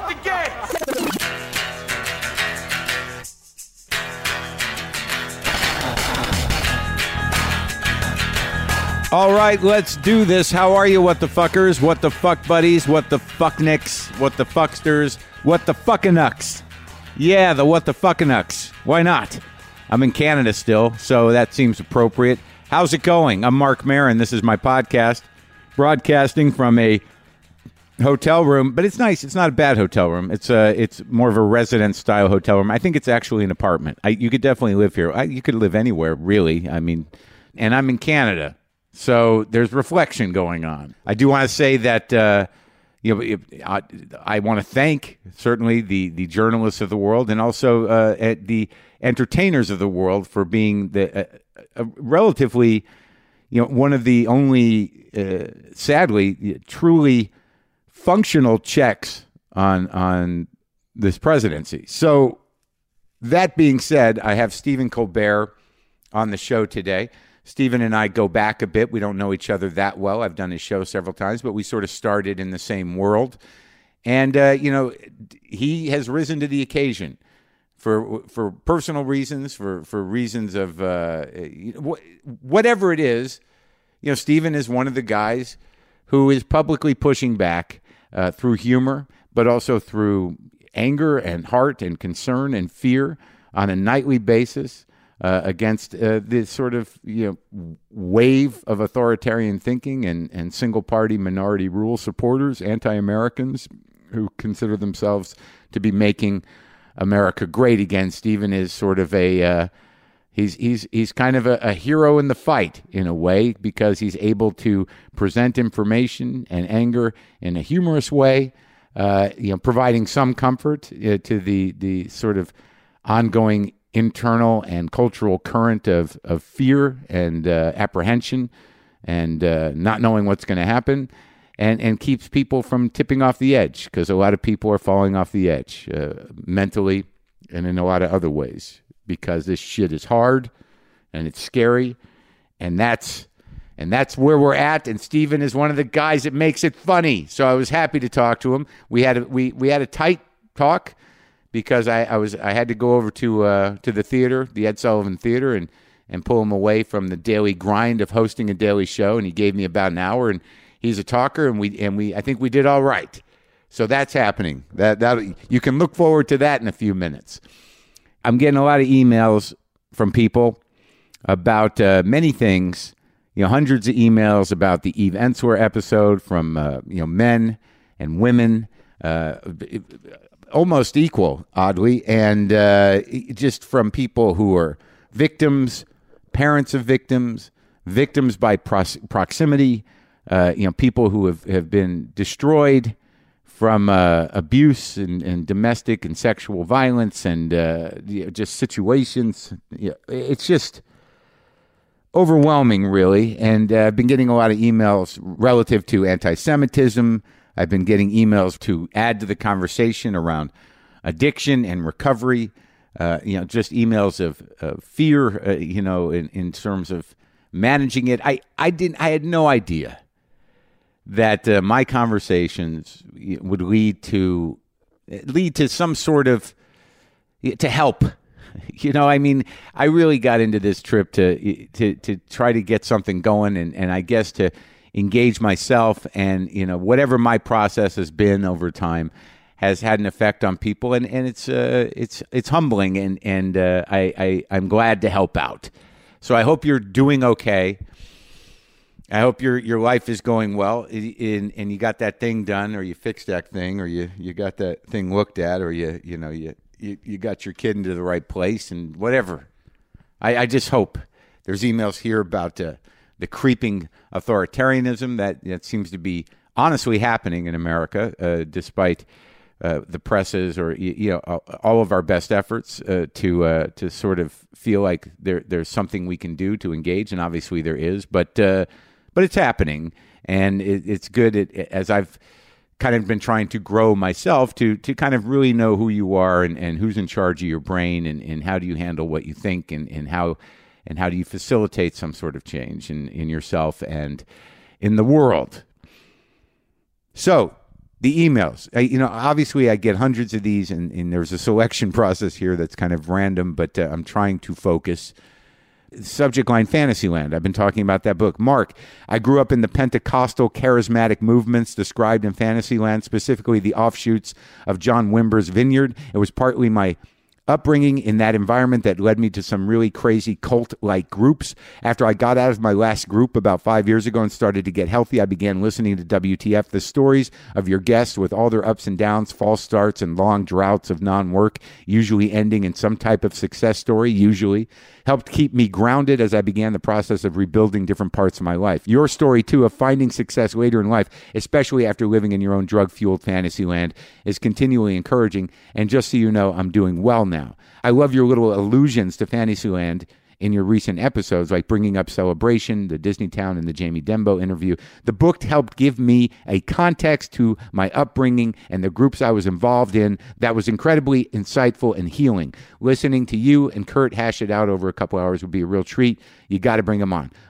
the game. All right, let's do this. How are you, what the fuckers, what the fuck buddies, what the fucknicks, what the fucksters, what the fuckinucks? Yeah, the what the fuckinucks. Why not? I'm in Canada still, so that seems appropriate. How's it going? I'm Mark Maron. This is my podcast, broadcasting from a hotel room, but it's nice. It's not a bad hotel room. It's more of a residence-style hotel room. I think it's actually an apartment. You could definitely live here. You could live anywhere, really. I mean, and I'm in Canada. So there's reflection going on. I do want to say that I want to thank certainly the journalists of the world and also the entertainers of the world for being relatively, one of the only, sadly, truly functional checks on this presidency. So that being said, I have Stephen Colbert on the show today. Stephen and I go back a bit. We don't know each other that well. I've done his show several times, but we sort of started in the same world. And, he has risen to the occasion for personal reasons, for reasons of whatever it is. Stephen is one of the guys who is publicly pushing back through humor, but also through anger and heart and concern and fear on a nightly basis. Against this sort of wave of authoritarian thinking and single-party minority rule supporters, anti-Americans who consider themselves to be making America great again. Stephen is sort of he's kind of a hero in the fight in a way because he's able to present information and anger in a humorous way, providing some comfort to the sort of ongoing internal and cultural current of fear and apprehension and not knowing what's going to happen and keeps people from tipping off the edge because a lot of people are falling off the edge mentally and in a lot of other ways because this shit is hard and it's scary and that's where we're at, and Stephen is one of the guys that makes it funny. So I was happy to talk to him. We had a tight talk because I had to go over to the theater, the Ed Sullivan Theater, and pull him away from the daily grind of hosting a daily show. And he gave me about an hour. And he's a talker, and I think we did all right. So that's happening. That you can look forward to that in a few minutes. I'm getting a lot of emails from people about many things. Hundreds of emails about the Eve Ensler episode from men and women. Almost equal, oddly, and just from people who are victims, parents of victims, victims by proximity, people who have been destroyed from abuse and domestic and sexual violence and just situations. It's just overwhelming, really, and I've been getting a lot of emails relative to anti-Semitism. I've been getting emails to add to the conversation around addiction and recovery, just emails of fear, in terms of managing it. I had no idea that my conversations would lead to some sort of, to help. I really got into this trip to try to get something going and I guess to engage myself and, whatever my process has been over time has had an effect on people and it's humbling and I'm glad to help out. So I hope you're doing okay. I hope your life is going well and you got that thing done or you fixed that thing or you got that thing looked at or you got your kid into the right place and whatever. I just hope. There's emails here about the creeping authoritarianism that seems to be honestly happening in America, despite the presses or all of our best efforts to sort of feel like there's something we can do to engage, and obviously there is, but it's happening, and it's good. As I've kind of been trying to grow myself to kind of really know who you are and who's in charge of your brain and how do you handle what you think and how do you facilitate some sort of change in yourself and in the world. So The emails. Obviously I get hundreds of these, and there's a selection process here that's kind of random, but I'm trying to focus. Subject line, Fantasyland. I've been talking about that book. Mark, I grew up in the Pentecostal charismatic movements described in Fantasyland, specifically the offshoots of John Wimber's Vineyard. It was partly my upbringing in that environment that led me to some really crazy cult-like groups. After I got out of my last group about 5 years ago and started to get healthy, I began listening to WTF. The stories of your guests with all their ups and downs, false starts, and long droughts of non-work, usually ending in some type of success story, helped keep me grounded as I began the process of rebuilding different parts of my life. Your story, too, of finding success later in life, especially after living in your own drug-fueled fantasy land, is continually encouraging. And just so you know, I'm doing well now. I love your little allusions to Fantasyland in your recent episodes, like bringing up Celebration, the Disneytown, and the Jamie Dembo interview. The book helped give me a context to my upbringing and the groups I was involved in that was incredibly insightful and healing. Listening to you and Kurt hash it out over a couple hours would be a real treat. You got to bring them on.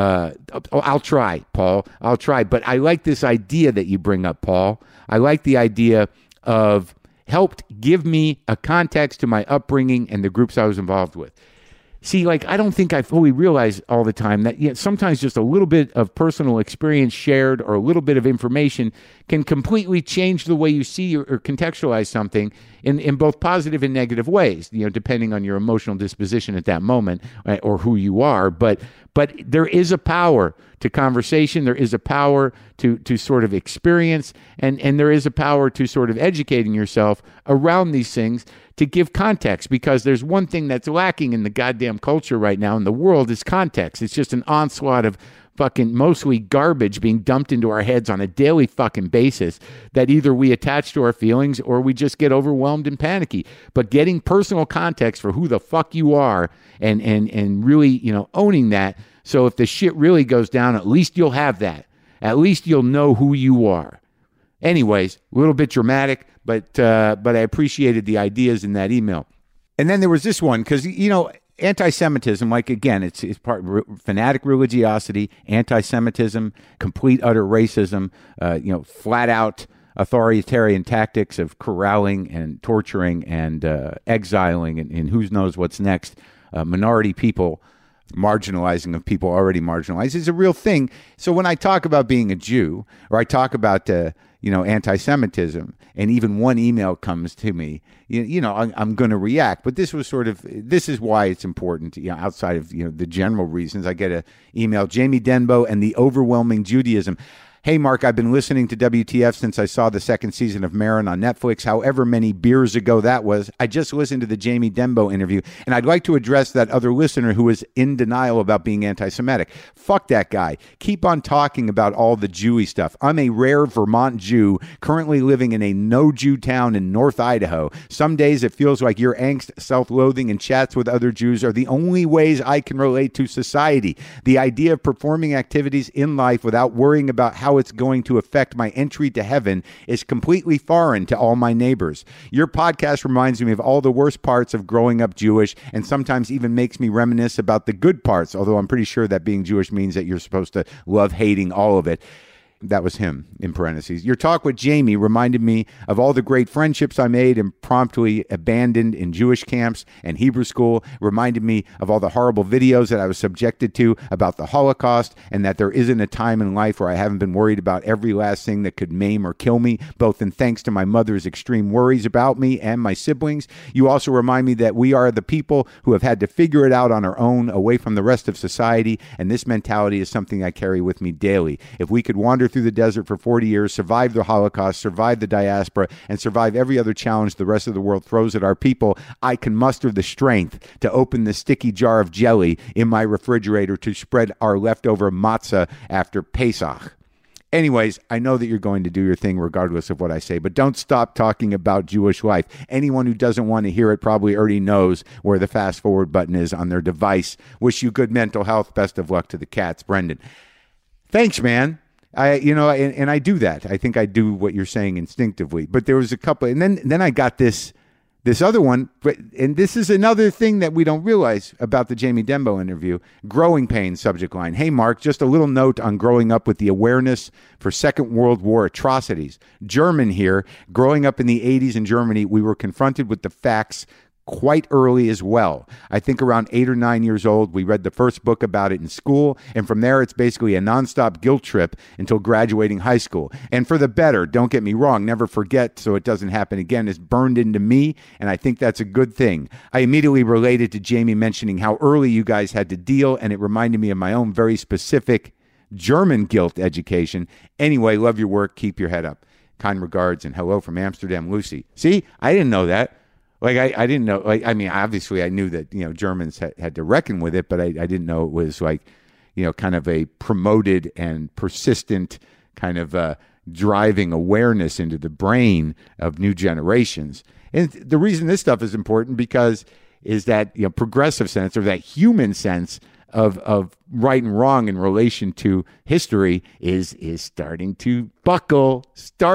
I'll try, Paul. I'll try. But I like this idea that you bring up, Paul. I like the idea of helped give me a context to my upbringing and the groups I was involved with. See, I don't think I fully realize all the time that sometimes just a little bit of personal experience shared or a little bit of information can completely change the way you see or contextualize something in both positive and negative ways, depending on your emotional disposition at that moment or who you are. But there is a power to conversation. There is a power to sort of experience, and there is a power to sort of educating yourself around these things to give context, because there's one thing that's lacking in the goddamn culture right now in the world is context. It's just an onslaught of fucking mostly garbage being dumped into our heads on a daily fucking basis that either we attach to our feelings or we just get overwhelmed and panicky. But getting personal context for who the fuck you are and really, owning that. So if the shit really goes down, at least you'll have that. At least you'll know who you are. Anyways, a little bit dramatic, but I appreciated the ideas in that email. And then there was this one, because, anti-Semitism, again, it's part fanatic religiosity, anti-Semitism, complete utter racism, flat out authoritarian tactics of corralling and torturing and exiling and who knows what's next, minority people, marginalizing of people already marginalized is a real thing. So when I talk about being a Jew, or I talk about anti-Semitism, and even one email comes to me, I'm going to react. But this is why it's important, outside of the general reasons. I get an email, Jamie Denbo and the Overwhelming Judaism. Hey, Mark, I've been listening to WTF since I saw the second season of Maron on Netflix, however many beers ago that was. I just listened to the Jamie Dembo interview, and I'd like to address that other listener who is in denial about being anti-Semitic. Fuck that guy. Keep on talking about all the Jewy stuff. I'm a rare Vermont Jew currently living in a no-Jew town in North Idaho. Some days it feels like your angst, self-loathing, and chats with other Jews are the only ways I can relate to society. The idea of performing activities in life without worrying about how it's going to affect my entry to heaven is completely foreign to all my neighbors. Your podcast reminds me of all the worst parts of growing up Jewish, and sometimes even makes me reminisce about the good parts, although I'm pretty sure that being Jewish means that you're supposed to love hating all of it. That was him, in parentheses. Your talk with Jamie reminded me of all the great friendships I made and promptly abandoned in Jewish camps and Hebrew school. Reminded me of all the horrible videos that I was subjected to about the Holocaust, and that there isn't a time in life where I haven't been worried about every last thing that could maim or kill me, both in thanks to my mother's extreme worries about me and my siblings. You also remind me that we are the people who have had to figure it out on our own, away from the rest of society, and this mentality is something I carry with me daily. If we could wander through the desert for 40 years, survive the Holocaust, survive the diaspora, and survive every other challenge the rest of the world throws at our people, I can muster the strength to open the sticky jar of jelly in my refrigerator to spread our leftover matzah after Pesach. Anyways, I know that you're going to do your thing regardless of what I say, but don't stop talking about Jewish life. Anyone who doesn't want to hear it probably already knows where the fast forward button is on their device. Wish you good mental health. Best of luck to the cats. Brendan. Thanks, man. I do that. I think I do what you're saying instinctively. But there was a couple, and then I got this This other one, and this is another thing that we don't realize about the Jamie Dembo interview, growing pains subject line. Hey, Mark, just a little note on growing up with the awareness for Second World War atrocities. German here, growing up in the 80s in Germany, we were confronted with the facts quite early as well. I think around 8 or 9 years old, we read the first book about it in school, and from there it's basically a nonstop guilt trip until graduating high school. And for the better, don't get me wrong, never forget so it doesn't happen again is burned into me, and I think that's a good thing. I immediately related to Jamie mentioning how early you guys had to deal, and it reminded me of my own very specific German guilt education. Anyway, love your work. Keep your head up. Kind regards, and hello from Amsterdam, Lucy. See, I didn't know that. Like, I didn't know, like, I mean, obviously I knew that, Germans had to reckon with it, but I didn't know it was like, kind of a promoted and persistent kind of driving awareness into the brain of new generations. And the reason this stuff is important because is that, progressive sense or that human sense of right and wrong in relation to history is starting to buckle.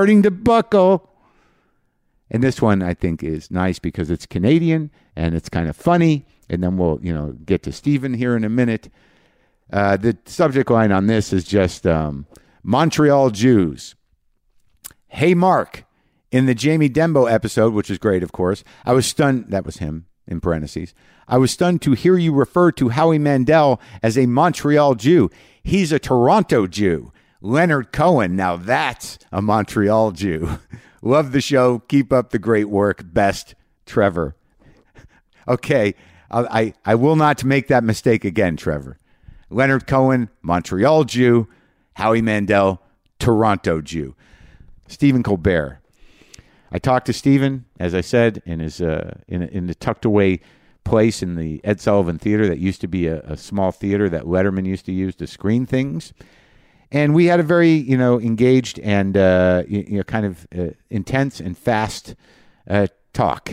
And this one, I think, is nice because it's Canadian and it's kind of funny. And then we'll, get to Stephen here in a minute. The subject line on this is just Montreal Jews. Hey, Mark, in the Jamie Dembo episode, which is great, of course, I was stunned. That was him, in parentheses. I was stunned to hear you refer to Howie Mandel as a Montreal Jew. He's a Toronto Jew. Leonard Cohen, now that's a Montreal Jew. Love the show. Keep up the great work. Best, Trevor. Okay, I will not make that mistake again, Trevor. Leonard Cohen, Montreal Jew. Howie Mandel, Toronto Jew. Stephen Colbert. I talked to Stephen, as I said, in his in the tucked away place in the Ed Sullivan Theater that used to be a small theater that Letterman used to use to screen things. And we had a very, engaged and, kind of intense and fast talk.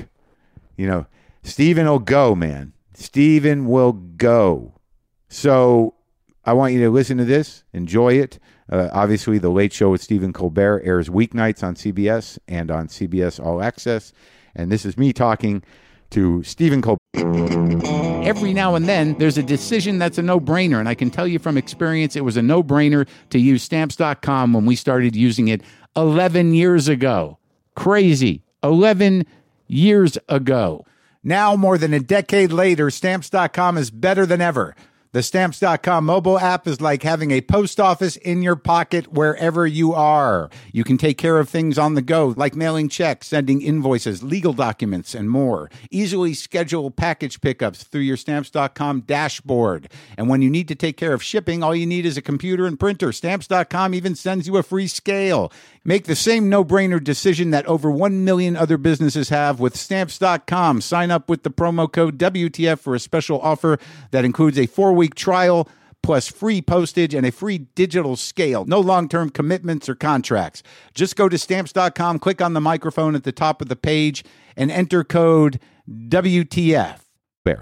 Stephen will go, man. Stephen will go. So I want you to listen to this, enjoy it. Obviously, The Late Show with Stephen Colbert airs weeknights on CBS and on CBS All Access. And this is me talking to Stephen Colbert. Every now and then, there's a decision that's a no-brainer, and I can tell you from experience, it was a no-brainer to use Stamps.com when we started using it 11 years ago. Crazy. 11 years ago. Now, more than a decade later, Stamps.com is better than ever. The Stamps.com mobile app is like having a post office in your pocket wherever you are. You can take care of things on the go, like mailing checks, sending invoices, legal documents, and more. Easily schedule package pickups through your Stamps.com dashboard. And when you need to take care of shipping, all you need is a computer and printer. Stamps.com even sends you a free scale. Make the same no-brainer decision that over 1 million other businesses have with Stamps.com. Sign up with the promo code WTF for a special offer that includes a 4-week trial plus free postage and a free digital scale. No long-term commitments or contracts. Just go to Stamps.com, click on the microphone at the top of the page, and enter code WTF. There.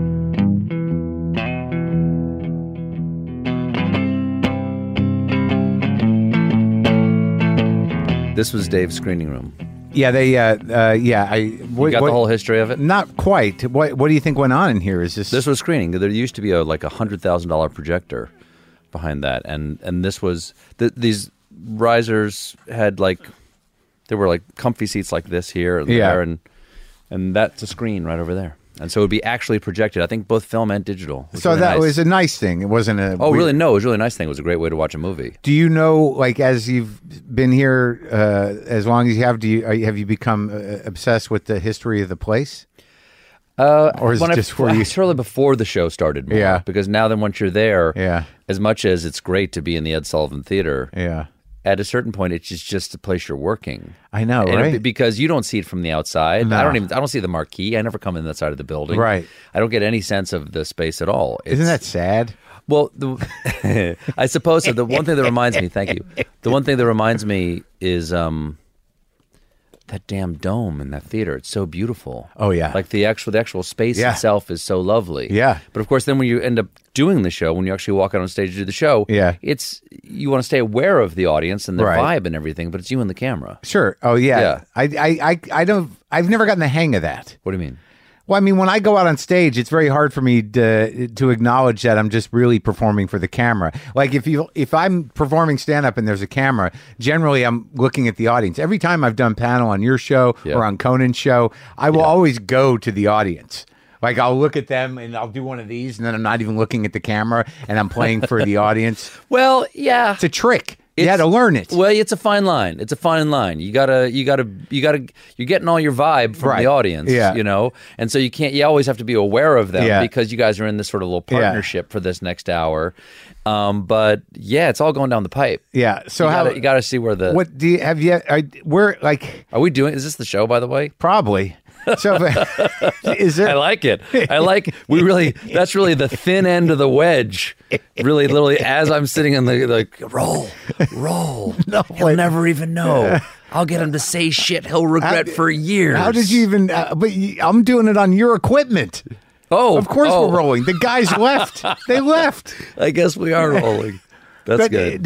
This was Dave's screening room. Yeah, they. You got the whole history of it? Not quite. What do you think went on in here? Is this? This was screening. There used to be a $100,000 projector behind that, and this was these risers had there were comfy seats like this here and there, and that's a screen right over there. And so it would be actually projected. I think both film and digital. So that was a nice thing. It wasn't a... Oh, really? No, it was a really nice thing. It was a great way to watch a movie. Do you know, as you've been here as long as you have, have you become obsessed with the history of the place? Or is it just for you? It's really before the show started more. Yeah. Because now then once you're there, yeah. As much as it's great to be in the Ed Sullivan Theater, yeah. At a certain point, it's just a place you're working. I know, right? Because you don't see it from the outside. No. I don't see the marquee. I never come in that side of the building. Right. I don't get any sense of the space at all. Isn't that sad? Well, I suppose so. The one thing that reminds me, thank you. The one thing that reminds me is that damn dome in that theater. It's so beautiful. Oh, yeah. Like the actual space itself is so lovely. Yeah. But of course, then when you end up doing the show, when you actually walk out on stage to do the show, you want to stay aware of the audience and the vibe and everything, but it's you and the camera. Sure. Oh, yeah. I've never gotten the hang of that. What do you mean? Well, I mean, when I go out on stage, it's very hard for me to acknowledge that I'm just really performing for the camera. Like if I'm performing stand-up and there's a camera, generally I'm looking at the audience. Every time I've done panel on your show or on Conan's show, I will always go to the audience. Like I'll look at them and I'll do one of these, and then I'm not even looking at the camera, and I'm playing for the audience. Well, yeah, it's a trick. You had to learn it. Well, it's a fine line. You're getting all your vibe from the audience, you know? And so you always have to be aware of them because you guys are in this sort of little partnership for this next hour. But yeah, it's all going down the pipe. Yeah. So you got to see where the, what do you have yet? Are we doing, is this the show, by the way? Probably. So is there? I like it. That's really the thin end of the wedge. Really, literally, as I'm sitting in the roll. No, he'll never even know. I'll get him to say shit he'll regret for years. How did you even? I'm doing it on your equipment. Oh, of course we're rolling. The guys left. They left. I guess we are rolling. That's good.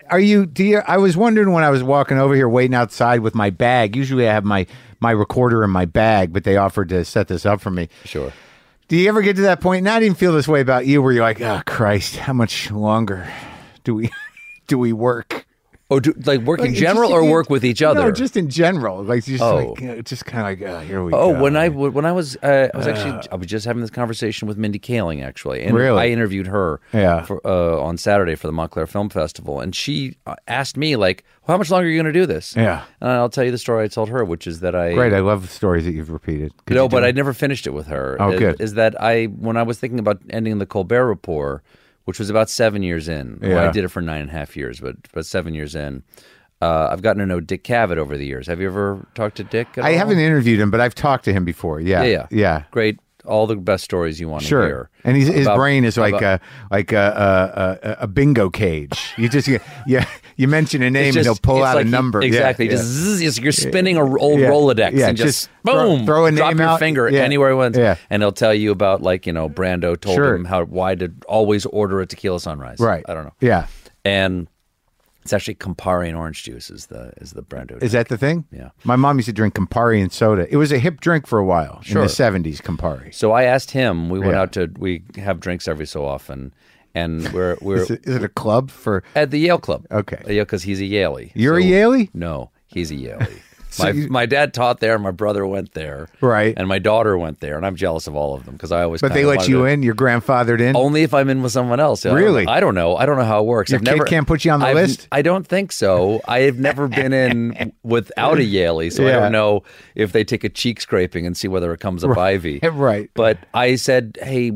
I was wondering when I was walking over here, waiting outside with my bag. Usually, I have my recorder in my bag, but they offered to set this up for me. Sure. Do you ever get to that point? And I didn't feel this way about you, where you're like, oh Christ, how much longer do we work? Oh, like work in general or work with each other? No, just in general. Like just kind of like, here we go. Oh, when I was just having this conversation with Mindy Kaling, actually. And really? I interviewed her on Saturday for the Montclair Film Festival. And she asked me, like, well, how much longer are you going to do this? Yeah. And I'll tell you the story I told her, which is that Great, I love stories that you've repeated. No, but I never finished it with her. Oh, good. Is that when I was thinking about ending the Colbert Report, which was about 7 years in. Yeah. Well, I did it for 9.5 years, but 7 years in. I've gotten to know Dick Cavett over the years. Have you ever talked to Dick at all? I haven't interviewed him, but I've talked to him before. Yeah. Great. All the best stories you want to hear. And his brain is like a bingo cage. You mention a name and he'll pull out a number. Exactly. You're spinning an old Rolodex and just boom, throw a name drop your out. finger anywhere it went. Yeah. And he'll tell you about, like, you know, Brando told him why to always order a tequila sunrise. Right. I don't know. Yeah. And it's actually Campari and orange juice is the Brando drink. Is that the thing? Yeah. My mom used to drink Campari and soda. It was a hip drink for a while in the 70s, Campari. So I asked him, we have drinks every so often, and we're is it a club for? At the Yale Club. Okay. Because he's a Yaley. You're a Yaley? No, he's a Yaley. My dad taught there, my brother went there, right, and my daughter went there, and I'm jealous of all of them because I always. But they let you in. You're grandfathered in. Only if I'm in with someone else. Really? I don't know how it works. Your kid can't put you on the list. I don't think so. I have never been in without a Yaley, so I don't know if they take a cheek scraping and see whether it comes up Ivy. Right. But I said, hey,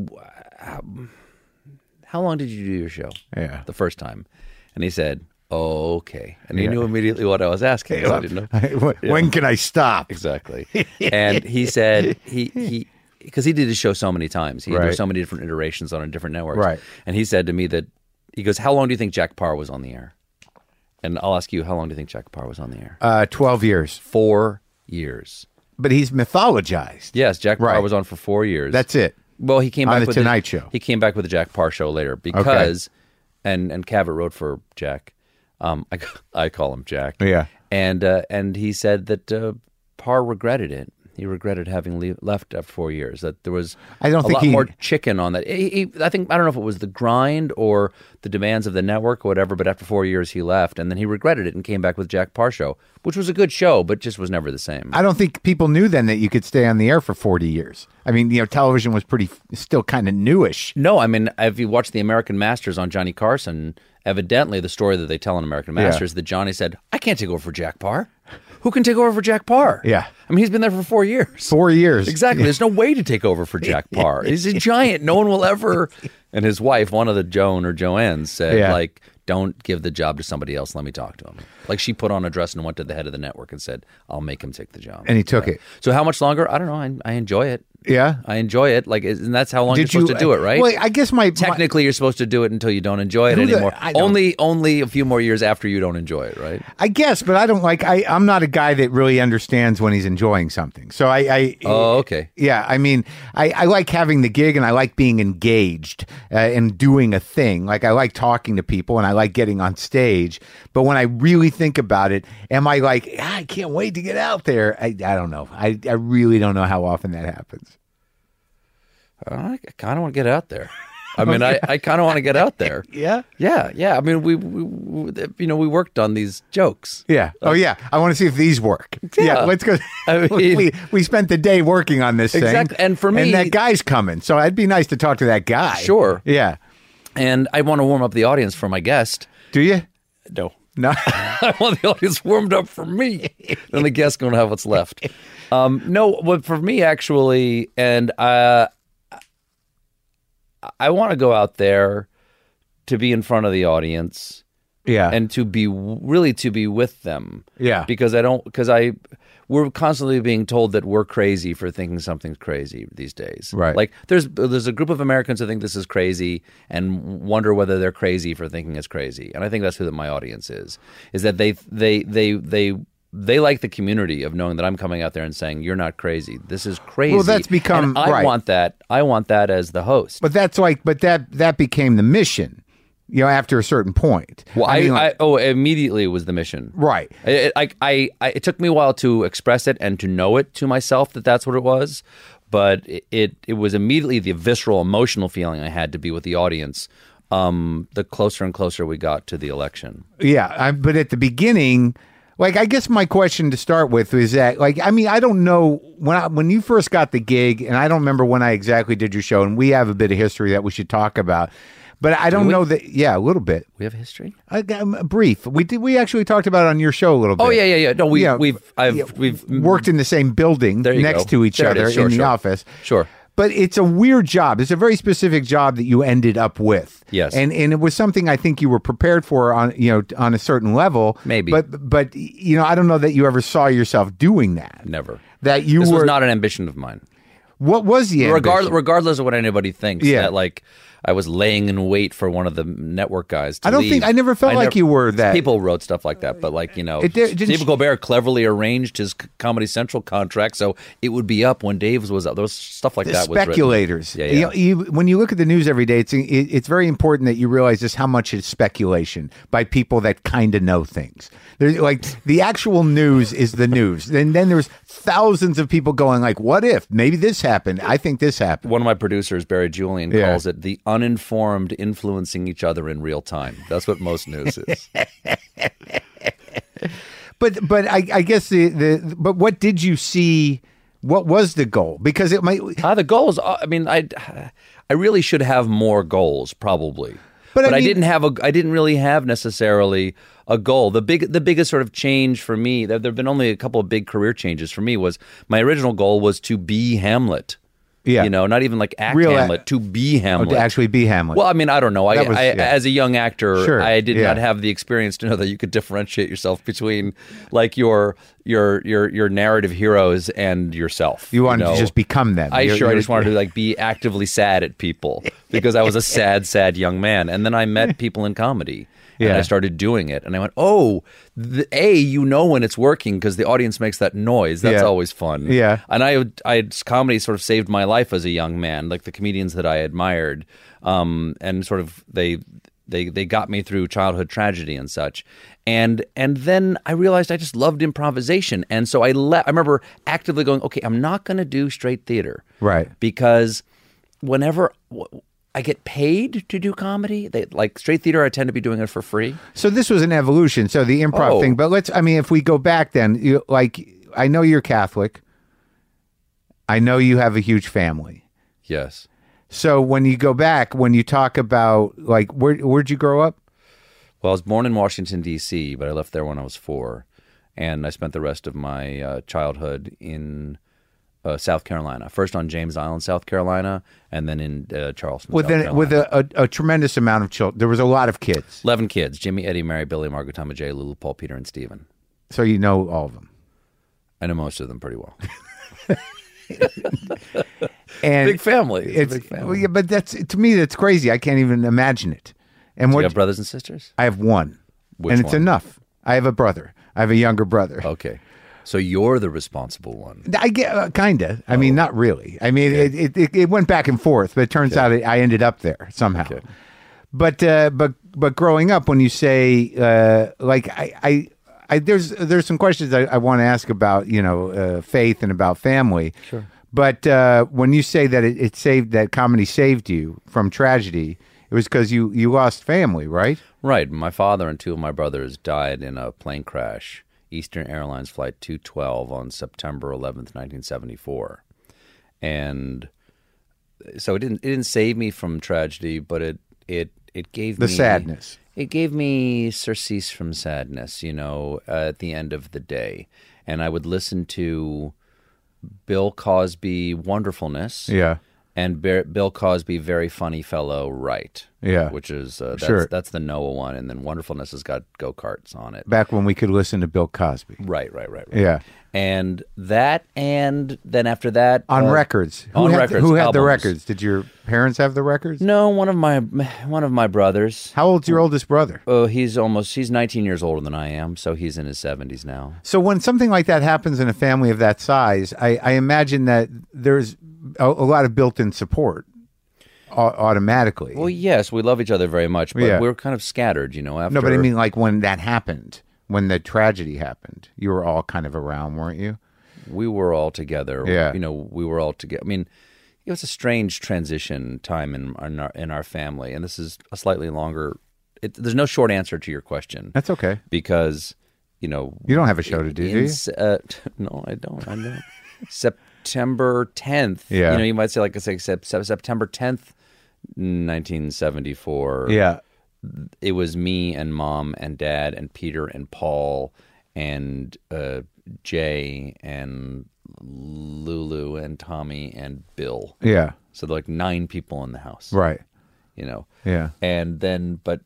how long did you do your show? Yeah. The first time, and he said, oh, okay. And he knew immediately what I was asking. So I didn't know. When can I stop? Exactly. And he said because he did his show so many times. There were so many different iterations on different networks. Right. And he said to me he goes, how long do you think Jack Parr was on the air? And I'll ask you, how long do you think Jack Parr was on the air? 12 years. 4 years. But he's mythologized. Yes, Jack Parr was on for 4 years. That's it. Well, he came back on the with Tonight Show. He came back with the Jack Parr show later because, and Cavett wrote for Jack. I call him Jack. Yeah. And he said that Parr regretted it. He regretted having left after 4 years. That there was a lot more chicken on that. I don't know if it was the grind or the demands of the network or whatever. But after 4 years, he left, and then he regretted it and came back with Jack Parr show, which was a good show, but just was never the same. I don't think people knew then that you could stay on the air for 40 years. I mean, television was still kind of newish. No, I mean, if you watch the American Masters on Johnny Carson, evidently the story that they tell in American Masters that Johnny said, I can't take over for Jack Parr. Who can take over for Jack Parr? Yeah. I mean, he's been there for 4 years. 4 years. Exactly. There's no way to take over for Jack Parr. He's a giant. No one will ever. And his wife, one of the Joan or Joannes, said, like, don't give the job to somebody else. Let me talk to him. Like, she put on a dress and went to the head of the network and said, I'll make him take the job. And he took it. So how much longer? I don't know. I enjoy it. Yeah. I enjoy it. Like, and that's how long you're supposed to do it, right? Well, I guess technically you're supposed to do it until you don't enjoy it anymore. Only a few more years after you don't enjoy it, right? I guess, but I don't like. I'm not a guy that really understands when he's enjoying something. So Oh, okay. Yeah, I mean, I like having the gig, and I like being engaged and doing a thing. Like, I like talking to people, and I like getting on stage. But when I really think about it, am I like, I can't wait to get out there? I don't know. I really don't know how often that happens. I kind of want to get out there. I mean, I kind of want to get out there. Yeah? Yeah. I mean, we worked on these jokes. Yeah. Oh, yeah. I want to see if these work. Yeah. Let's go. I mean, we spent the day working on this thing. Exactly. And for me... And that guy's coming. So it'd be nice to talk to that guy. Sure. Yeah. And I want to warm up the audience for my guest. Do you? No. No. I want the audience warmed up for me. Then the guest's going to have what's left. No, but for me, actually, and... I want to go out there to be in front of the audience, and to be with them, because we're constantly being told that we're crazy for thinking something's crazy these days, right? Like there's a group of Americans who think this is crazy and wonder whether they're crazy for thinking it's crazy, and I think that's who my audience is that they like the community of knowing that I'm coming out there and saying, you're not crazy. This is crazy. Well, that's become, and I want that as the host. But that became the mission, after a certain point. Well, immediately it was the mission. Right. It took me a while to express it and to know it to myself that that's what it was. But it was immediately the visceral, emotional feeling I had to be with the audience. The closer and closer we got to the election. Yeah. But at the beginning... Like, I guess my question to start with is that, like, I mean, I don't know when you first got the gig, and I don't remember when I exactly did your show, and we have a bit of history that we should talk about, but I don't know that. Yeah, a little bit. We have history. Brief. We actually talked about it on your show a little bit. Oh yeah. No, we've worked in the same building next to each other in the office. Sure. But it's a weird job. It's a very specific job that you ended up with. Yes. And it was something I think you were prepared for on a certain level. Maybe. But I don't know that you ever saw yourself doing that. Never. This was not an ambition of mine. What was the ambition? Regardless of what anybody thinks, that like I was laying in wait for one of the network guys to leave. I never felt like you were that. People wrote stuff like that, but like, Stephen Colbert cleverly arranged his Comedy Central contract so it would be up when Dave's was up. There was stuff like that. Speculators. Was yeah. When you look at the news every day, it's very important that you realize just how much is speculation by people that kind of know things. There's like the actual news is the news. And then there's thousands of people going like, what if? Maybe this happened. I think this happened. One of my producers, Barry Julian, calls it the uninformed influencing each other in real time. That's what most news is. But I guess but what did you see? What was the goal? Because it might the goal is. I mean, I really should have more goals, probably. But I didn't really have necessarily a goal. The biggest sort of change for me. There've been only a couple of big career changes for me. Was my original goal was to be Hamlet. Yeah, not even like Hamlet, to be Hamlet. To actually be Hamlet. Well, I mean, I don't know. As a young actor, sure, I did not have the experience to know that you could differentiate yourself between like your narrative heroes and yourself. You wanted to just become them. I just wanted to like be actively sad at people because I was a sad young man. And then I met people in comedy. And I started doing it. And I went, when it's working because the audience makes that noise. That's always fun. Yeah. And comedy sort of saved my life as a young man, like the comedians that I admired. And sort of they got me through childhood tragedy and such. And then I realized I just loved improvisation. And so I remember actively going, okay, I'm not going to do straight theater. Right. Because whenever I get paid to do comedy, like straight theater, I tend to be doing it for free. So this was an evolution. So the improv thing, but if we go back then, I know you're Catholic. I know you have a huge family. Yes. So when you go back, when you talk about like, where'd you grow up? Well, I was born in Washington, D.C., but I left there when I was 4. And I spent the rest of my childhood in South Carolina. First on James Island, South Carolina, and then in Charleston, South Carolina. With a tremendous amount of children. There was a lot of kids. 11 kids. Jimmy, Eddie, Mary, Billy, Margaret, Thomas, Jay, Lulu, Paul, Peter, and Stephen. So you know all of them? I know most of them pretty well. And big family. It's a big well, family. yeah, but to me, that's crazy. I can't even imagine it. And Do what you have brothers and sisters? I have one, Which and it's one? enough. I have a brother. I have a younger brother. Okay. So you're the responsible one. I get kind of. I mean, not really. I mean, it went back and forth, but it turns out I ended up there somehow. Okay. But growing up, when you say like there's some questions I want to ask about faith and about family. Sure. But when you say that that comedy saved you from tragedy, it was because you lost family, right? Right. My father and two of my brothers died in a plane crash, Eastern Airlines Flight 212 on September 11th, 1974. And so it didn't save me from tragedy, but it gave The me sadness. It gave me surcease from sadness, at the end of the day. And I would listen to Bill Cosby wonderfulness. Yeah. And Bill Cosby, very funny fellow, right? Yeah. Which is Sure. that's the Noah one, and then Wonderfulness has got go-karts on it. Back when we could listen to Bill Cosby. Right. Yeah. And then after that, On records. on Who records, had the albums. records? Did your parents have the records? No, one of my brothers. How old's your oldest brother? Oh, he's 19 years older than I am, so he's in his 70s now. So when something like that happens in a family of that size, I imagine that there's a lot of built-in support automatically. Well, yes, we love each other very much, but Yeah. we're kind of scattered, after. No, but I mean, like when that happened, when the tragedy happened, you were all kind of around, weren't you? we were all together. Yeah. We were all together. I mean, it was a strange transition time in our family, and this is a slightly longer. There's no short answer to your question That's okay. because, You don't have a show to do, do you? No, I don't. September 10th. Yeah. You might say September 10th, 1974. Yeah. It was me and Mom and Dad and Peter and Paul and Jay and Lulu and Tommy and Bill. Yeah. So there were like 9 people in the house. Right. Yeah. And then, but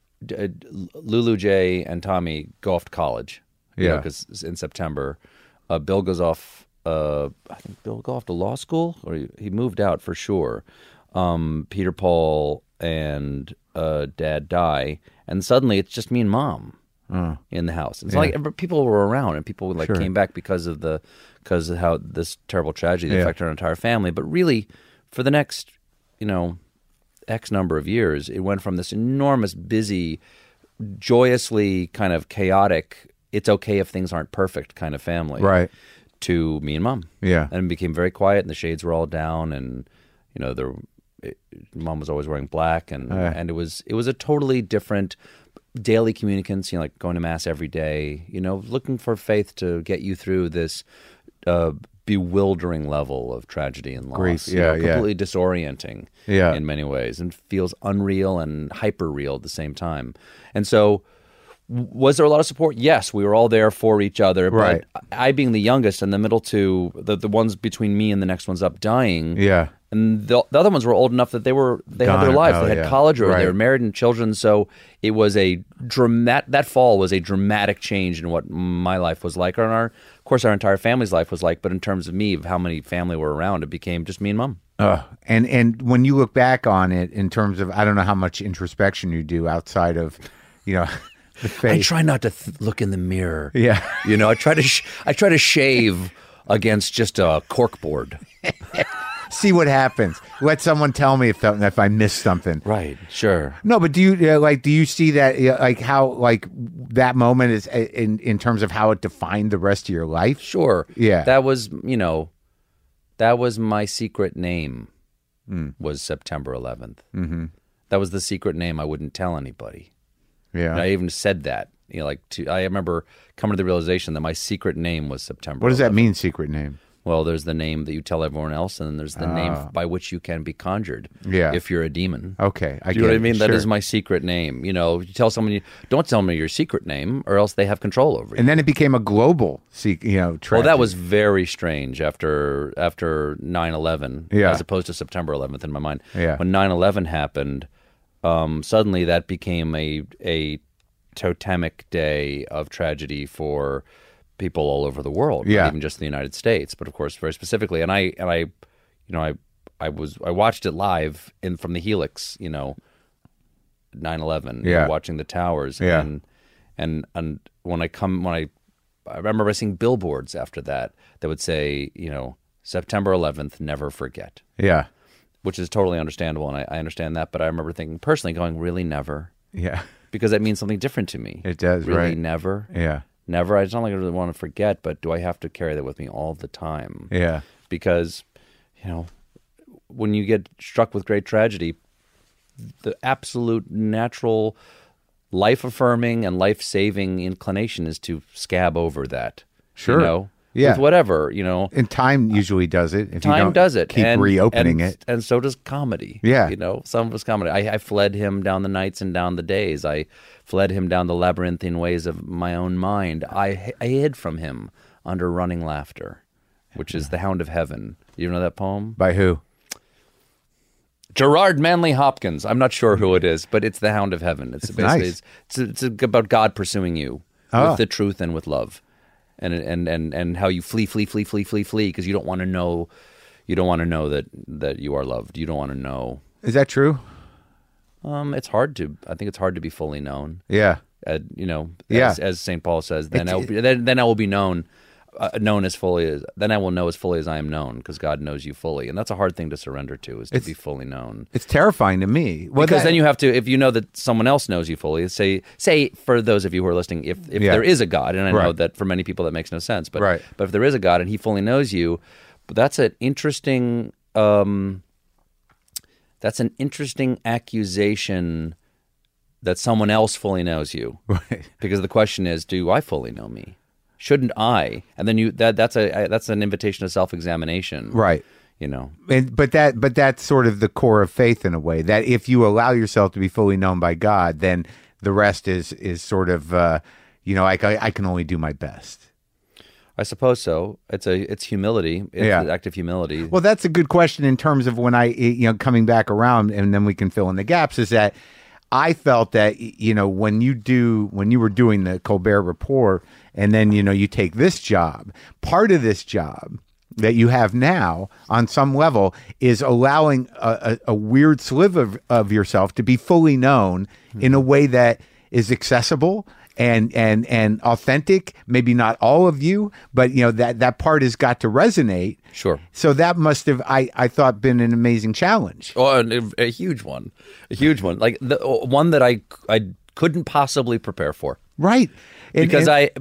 Lulu, Jay, and Tommy go off to college. Yeah. Because in September, Bill goes off. I think Bill go off to law school, or he moved out for sure. Peter, Paul, and Dad die, and suddenly it's just me and Mom in the house. It's not like people were around, and people Sure. came back because of how this terrible tragedy affected our entire family. But really, for the next, X number of years, it went from this enormous, busy, joyously kind of chaotic, it's okay if things aren't perfect kind of family, Right. to me and Mom. Yeah. And it became very quiet, and the shades were all down, and Mom was always wearing black, and it was a totally different daily communicants. Like going to mass every day. Looking for faith to get you through this bewildering level of tragedy and loss. Grief. Yeah, completely disorienting. Yeah. In many ways, and feels unreal and hyper real at the same time. And so, was there a lot of support? Yes, we were all there for each other. Right. But I, being the youngest, and the middle two, the ones between me and the next ones up, dying. Yeah. And the other ones were old enough that they had their Gone. lives. Oh, They had yeah. college, or Right. they were married and children. So it was that fall was a dramatic change in what my life was like, or of course, our entire family's life was like. But in terms of me, of how many family were around, it became just me and Mom. And when you look back on it in terms of, I don't know how much introspection you do outside of, the I face. try not to look in the mirror. Yeah. I try to shave against just a corkboard. See what happens. Let someone tell me if I missed something. Right. Sure. No, but do you see that how that moment is in terms of how it defined the rest of your life? Sure. Yeah. That was my secret name. Was September 11th. Mm-hmm. That was the secret name I wouldn't tell anybody. Yeah. And I even said that. I remember coming to the realization that my secret name was September. What does 11th. that mean, secret name? Well, there's the name that you tell everyone else, and then there's the name by which you can be conjured. Yeah. If you're a demon. Okay. Do you know what I mean? Sure. That is my secret name. You tell someone, don't tell me your secret name, or else they have control over you. And then it became a global, tragedy. Well, that was very strange after 9/11, Yeah. as opposed to September 11th in my mind. Yeah. When 9/11 happened, suddenly that became a totemic day of tragedy for people all over the world, Yeah. not even just the United States, but of course very specifically. And I I watched it live from the Helix, 9/11, Yeah. watching the towers, Yeah. and when I remember seeing billboards after that would say, September 11th, never forget, Yeah. which is totally understandable, and I understand that. But I remember thinking personally, going, really, never, Yeah. because that means something different to me. It does, really, right? never, Yeah. never. It's not like I really want to forget, but do I have to carry that with me all the time? Yeah. Because, when you get struck with great tragedy, the absolute natural life-affirming and life-saving inclination is to scab over that. Sure. Yeah. With whatever, And time usually does it. If you Time don't does it. Keep reopening it. And so does comedy. Yeah. Some of it's comedy. I fled him down the nights and down the days. I fled him down the labyrinthine ways of my own mind. I hid from him under running laughter, which is The Hound of Heaven. You know that poem? By who? Gerard Manley Hopkins. I'm not sure who it is, but it's The Hound of Heaven. It's basically nice. it's about God pursuing you Oh. with the truth and with love, and how you flee because you don't want to know that you are loved. You don't want to know. Is that true? It's hard to. I think it's hard to be fully known. Yeah. As St. Paul says, then I will be known. Known as fully as then I will know as fully as I am known, because God knows you fully, and that's a hard thing to surrender to, is to be fully known. It's terrifying to me. Because then you have to, if you know that someone else knows you fully, say for those of you who are listening, if there is a God, and I know Right. that for many people that makes no sense, but Right. but if there is a God and He fully knows you, that's an interesting accusation that someone else fully knows you. Right. Because the question is, do I fully know me? Shouldn't I? And then that's an invitation to self-examination. Right. But that's sort of the core of faith in a way, that if you allow yourself to be fully known by God, then the rest is sort of, I can only do my best. I suppose so. It's humility. It's an act of humility. Well, that's a good question in terms of when coming back around, and then we can fill in the gaps, is that I felt that, when you were doing the Colbert Report, and then, you take this job, part of this job that you have now on some level is allowing a weird sliver of yourself to be fully known in a way that is accessible and authentic. Maybe not all of you, but that part has got to resonate. Sure. So that must have, I thought, been an amazing challenge. Oh, a huge one, like the one that I couldn't possibly prepare for. Right. Because I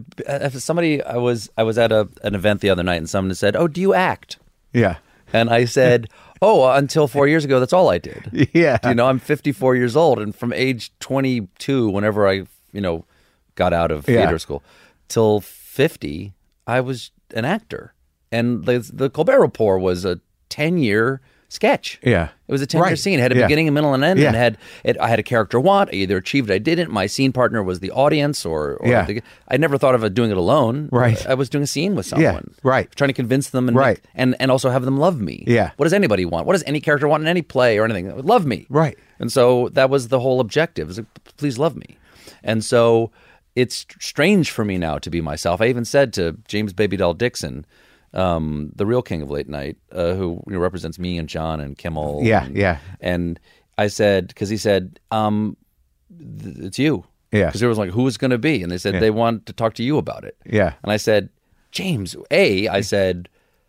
was at an event the other night, and someone said, "Oh, do you act?" Yeah. And I said, "Oh, until 4 years ago, that's all I did." Yeah. I'm 54 years old, and from age 22, whenever I got out of theater school, till 50, I was an actor. And the Colbert Report was a 10-year sketch. Yeah. It was a 10-year scene. It had a beginning, a middle, and an end. Yeah. And I had a character want. I either achieved it, I didn't. My scene partner was the audience, I never thought of doing it alone. Right. I was doing a scene with someone. Right. Trying to convince them and also have them love me. Yeah. What does anybody want? What does any character want in any play or anything? Love me. Right. And so that was the whole objective. It was like, please love me. And so it's strange for me now to be myself. I even said to James Baby Doll Dixon, the real king of late night, who represents me and John and Kimmel. And I said, because he said, it's you. Yeah. Because there was like, who is going to be? And they said, they want to talk to you about it. Yeah. And I said, James, I said,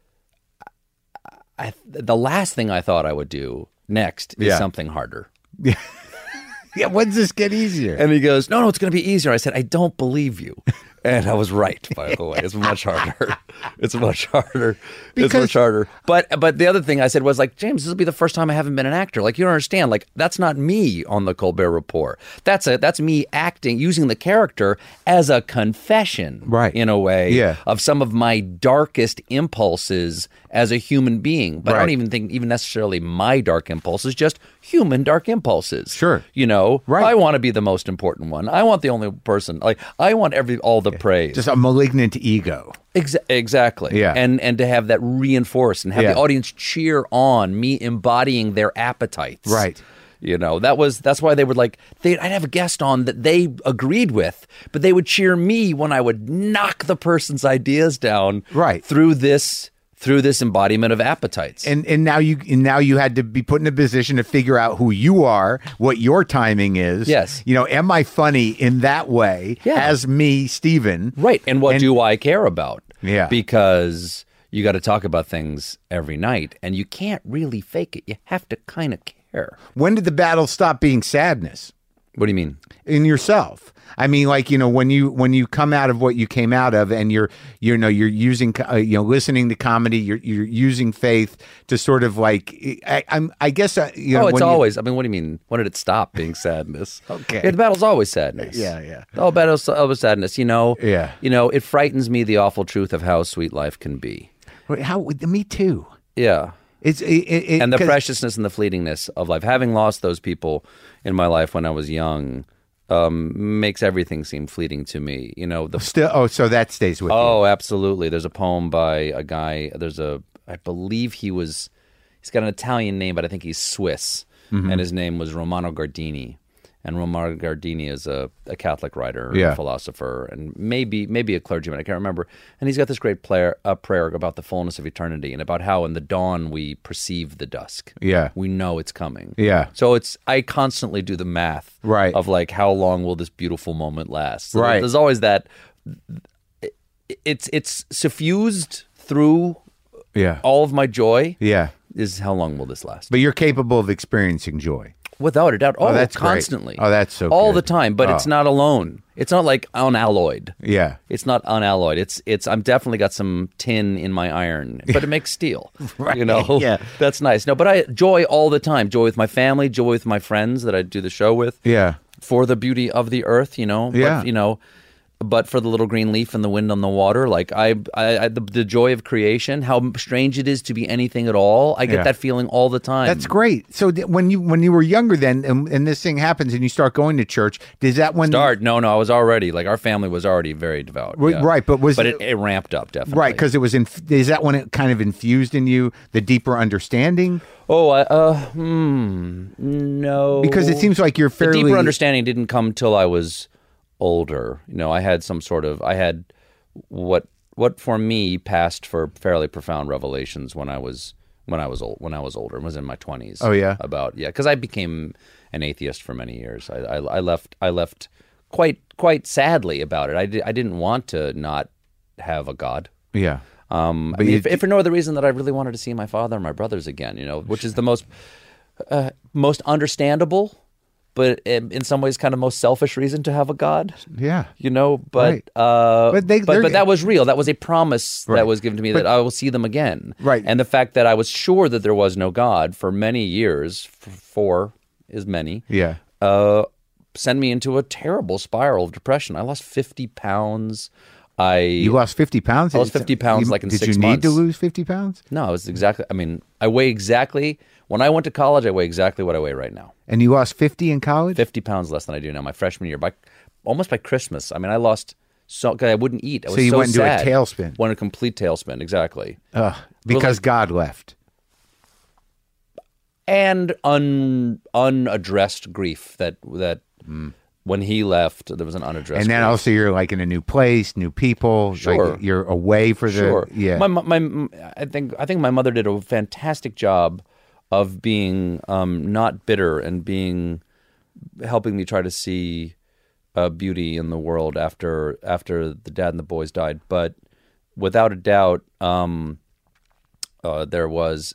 the last thing I thought I would do next is something harder. Yeah. Yeah, when's this get easier? And he goes, no, it's going to be easier. I said, I don't believe you. And I was right, by the way. It's much harder. It's much harder. It's much harder. But the other thing I said was like, James, this will be the first time I haven't been an actor. Like, you don't understand. Like, that's not me on the Colbert Report. That's me acting, using the character as a confession, right, in a way, of some of my darkest impulses as a human being. But I don't even think even necessarily my dark impulses, just human dark impulses. Sure. Right. I want to be the most important one. I want the only person. Like, I want all the praise. Just a malignant ego. Exactly. Yeah. And to have that reinforced and have the audience cheer on me embodying their appetites. Right. That's why they would I'd have a guest on that they agreed with, but they would cheer me when I would knock the person's ideas down right. through this through this embodiment of appetites. And now you had to be put in a position to figure out who you are, what your timing is. Yes. Am I funny in that way as me, Stephen? Right. And what do I care about? Yeah. Because you got to talk about things every night, and you can't really fake it. You have to kind of care. When did the battle stop being sadness? What do you mean? In yourself. I mean, when you come out of what you came out of, and you're using listening to comedy, you're using faith to sort of I guess it's always. I mean, what do you mean? When did it stop being sadness? Okay, the battle's always sadness. Yeah. The battle's always sadness. Yeah. It frightens me, the awful truth of how sweet life can be. Me too. Yeah. And the preciousness and the fleetingness of life. Having lost those people in my life when I was young makes everything seem fleeting to me. So that stays with you. Oh, absolutely. There's a poem by a guy. I believe he's got an Italian name, but I think he's Swiss. And his name was Romano Guardini. And Romano Guardini is a Catholic writer, and philosopher, and maybe a clergyman. I can't remember. And he's got this great prayer about the fullness of eternity and about how in the dawn we perceive the dusk. Yeah, we know it's coming. Yeah. So I constantly do the math. Right. Of how long will this beautiful moment last? So right. There's always that. It's suffused through. Yeah. All of my joy. Yeah. Is how long will this last? But you're capable of experiencing joy. Without a doubt. Oh, that's constantly. Great. Oh, that's so all good. the time, but it's not alone. It's not unalloyed. Yeah. It's not unalloyed. It's I'm definitely got some tin in my iron, but it makes steel. Right. Yeah. That's nice. No, but I joy all the time. Joy with my family, joy with my friends that I do the show with. Yeah. For the beauty of the earth, Yeah. But for the little green leaf and the wind on the water, the joy of creation, how strange it is to be anything at all. I get that feeling all the time. That's great. So when you were younger then, and this thing happens, and you start going to church, does that when No, I was already our family was already very devout. Right, but it ramped up definitely. Right, because it was is that when it kind of infused in you the deeper understanding? Oh, no. Because it seems like you're fairly the deeper understanding didn't come till I was older. I had what for me passed for fairly profound revelations when I was older. It was in my 20s. Oh yeah. Because I became an atheist for many years. I left quite sadly about it. I didn't want to not have a God. Yeah. But if for no other reason that I really wanted to see my father and my brothers again, which is the most understandable, but in some ways kind of most selfish reason to have a God. Yeah. But right. but that was real. That was a promise that was given to me that I will see them again. Right. And the fact that I was sure that there was no God for many years, four is many. Yeah. Sent me into a terrible spiral of depression. I lost 50 pounds. You lost 50 pounds? I lost 50 pounds in 6 months. Did you need to lose 50 pounds? No, it was exactly, I weigh exactly, when I went to college, I weigh exactly what I weigh right now. And you lost 50 in college? 50 pounds less than I do now, my freshman year. Almost by Christmas. I lost, because I wouldn't eat. I was so you went sad. into a tailspin. Went a complete tailspin, exactly. Because God left. And unaddressed grief that when he left, there was an unaddressed. And then grief. also you're in a new place, new people. Sure, you're away for the. Sure. Yeah. I think my mother did a fantastic job of being not bitter and helping me try to see beauty in the world after the dad and the boys died. But without a doubt, there was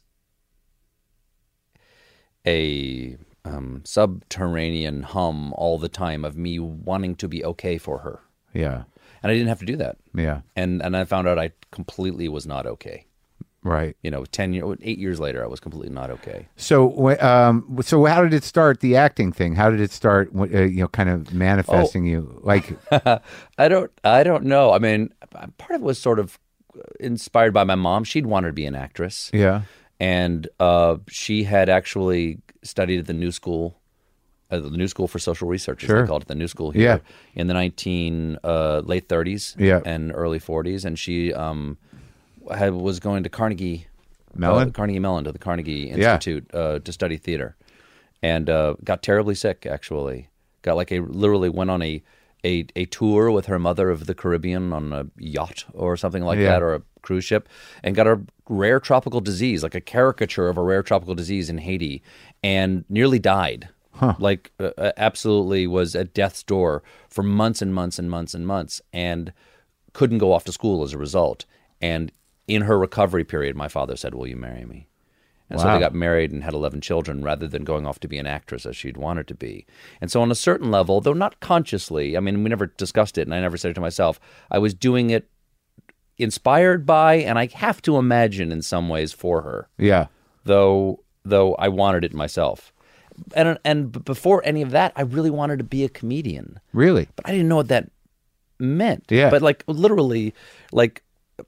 a subterranean hum all the time of me wanting to be okay for her. Yeah. And I didn't have to do that. Yeah. And I found out I completely was not okay. Right. 8 years later, I was completely not okay. So, so how did it start? The acting thing. How did it start? Kind of manifesting you. I don't know. Part of it was sort of inspired by my mom. She'd wanted to be an actress. Yeah. And she had actually studied at the New School for Social Research, as they called it, the New School here in the late 30s and early 40s, and she was going to Carnegie Mellon to the Carnegie Institute to study theater, and got terribly sick. Actually, literally went on a tour with her mother of the Caribbean on a yacht or something like that, or a cruise ship and got a rare tropical disease, like a caricature of a rare tropical disease in Haiti, and nearly died. Like absolutely was at death's door for months and months and months and months, and couldn't go off to school as a result. And in her recovery period, my father said, "Will you marry me?" And so they got married and had 11 children rather than going off to be an actress as she'd wanted to be. And so on a certain level, though not consciously, I mean, we never discussed it and I never said it to myself, I was doing it inspired by, and I have to imagine in some ways for her. Yeah. Though I wanted it myself. And before any of that, I really wanted to be a comedian. Really? But I didn't know what that meant. Yeah. But like literally, like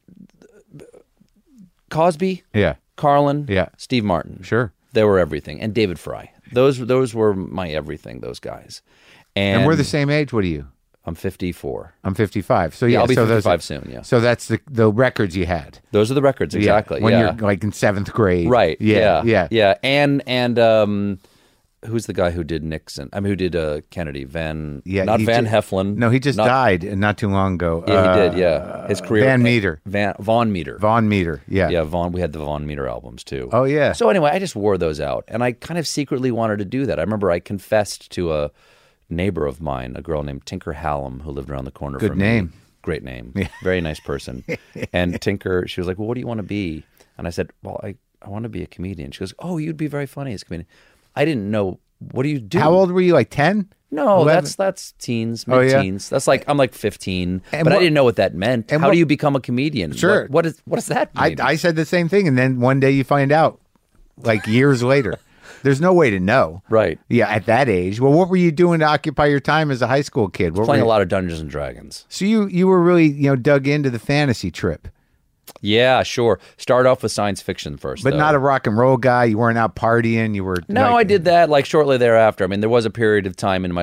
Cosby, Carlin, Steve Martin. Sure. They were everything. And David Fry. Those were my everything, those guys. And we're the same age. What are you? I'm 54. I'm 55. So I'll be 55 soon, yeah. So that's the records you had. Those are the records, exactly. When you're like in 7th grade. Right. Yeah. And who's the guy who did Nixon? I mean, who did Kennedy? Van Heflin. No, he just died not too long ago. Yeah, he did. Yeah, his career. Van Meter. Von Meter. Von Meter. Yeah. Yeah. We had the Von Meter albums too. Oh yeah. So anyway, I just wore those out, and I kind of secretly wanted to do that. I remember I confessed to a neighbor of mine, a girl named Tinker Hallam, who lived around the corner from me. Good name. Great name. Yeah. Very nice person. And Tinker, she was like, "Well, what do you want to be?" And I said, "Well, I want to be a comedian." She goes, "Oh, you'd be very funny as a comedian." I didn't know. What do you do? How old were you? Like 10? No, 11? that's teens, mid-teens. That's like I'm like 15, but I didn't know what that meant. How do you become a comedian? Sure. What does that mean? I said the same thing, and then one day you find out, like years later. There's no way to know. Right. Yeah, at that age. Well, what were you doing to occupy your time as a high school kid? Playing a lot of Dungeons and Dragons. So you were really dug into the fantasy trip. Yeah, sure. Start off with science fiction first, but not a rock and roll guy. You weren't out partying. You were. No, I did that like shortly thereafter. I mean, there was a period of time in my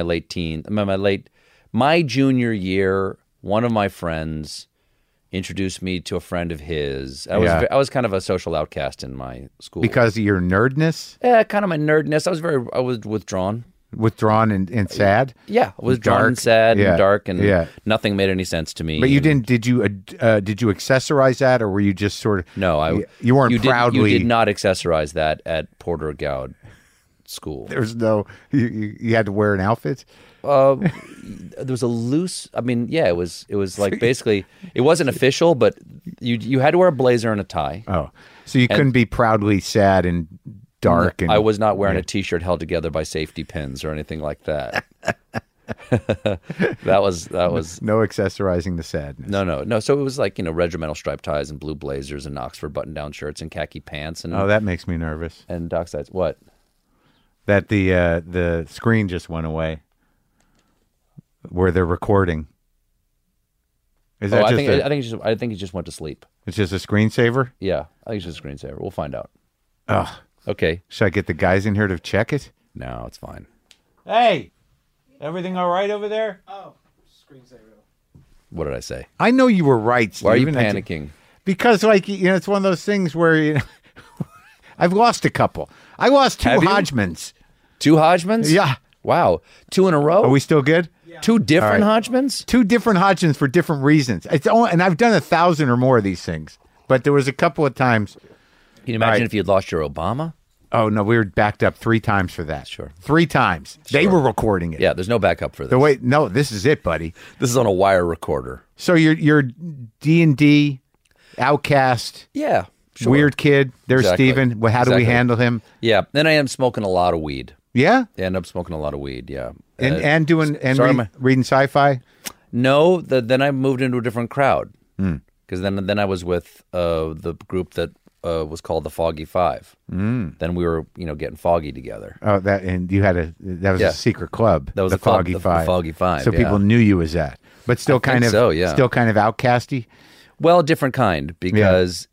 my junior year. One of my friends introduced me to a friend of his. I was kind of a social outcast in my school because of your nerdness. Yeah, kind of my nerdness. I was withdrawn and sad. Yeah, I was dark and sad and dark, and nothing made any sense to me. But you didn't? Did you accessorize that, or were you just sort of? No, you weren't proudly. You did not accessorize that at Porter Goud School. There's no. You had to wear an outfit. There was a loose. I mean, yeah, it was like basically it wasn't official, but you had to wear a blazer and a tie. Oh, so you couldn't be proudly sad and dark. And I was not wearing a T-shirt held together by safety pins or anything like that. That was no accessorizing the sadness. No. So it was like regimental striped ties and blue blazers and Oxford button-down shirts and khaki pants and that makes me nervous. And docksides. What? That the screen just went away. Where they're recording. Is that I think he just went to sleep. It's just a screensaver? Yeah, I think it's just a screensaver. We'll find out. Oh. Okay. Should I get the guys in here to check it? No, it's fine. Hey! Everything all right over there? Oh, screensaver. What did I say? I know you were right, Steve. Why are you panicking? Because it's one of those things where I've lost a couple. I lost two Hodgmans. Two Hodgmans? Yeah. Wow. 2 in a row? Are we still good? Yeah. 2 different Hodgmans? 2 different Hodgmans for different reasons. And I've done 1,000 or more of these things. But there was a couple of times. Can you imagine if you'd lost your Obama? Oh, no, we were backed up 3 times for that. Sure. 3 times. Sure. They were recording it. Yeah, there's no backup for this. No, this is it, buddy. This is on a wire recorder. So you're D&D, outcast. Yeah, sure. Weird kid. There's exactly. Steven. Well, how do we handle him? Yeah, then I am smoking a lot of weed. Yeah? I end up smoking a lot of weed, yeah. And reading sci-fi? No, then I moved into a different crowd. Because then I was with the group that was called the Foggy Five. Then we were, getting foggy together. Oh, you had that was a secret club. That was the Foggy Five. The Foggy Five. So people knew you as that, but still kind of outcasty. Well, different kind because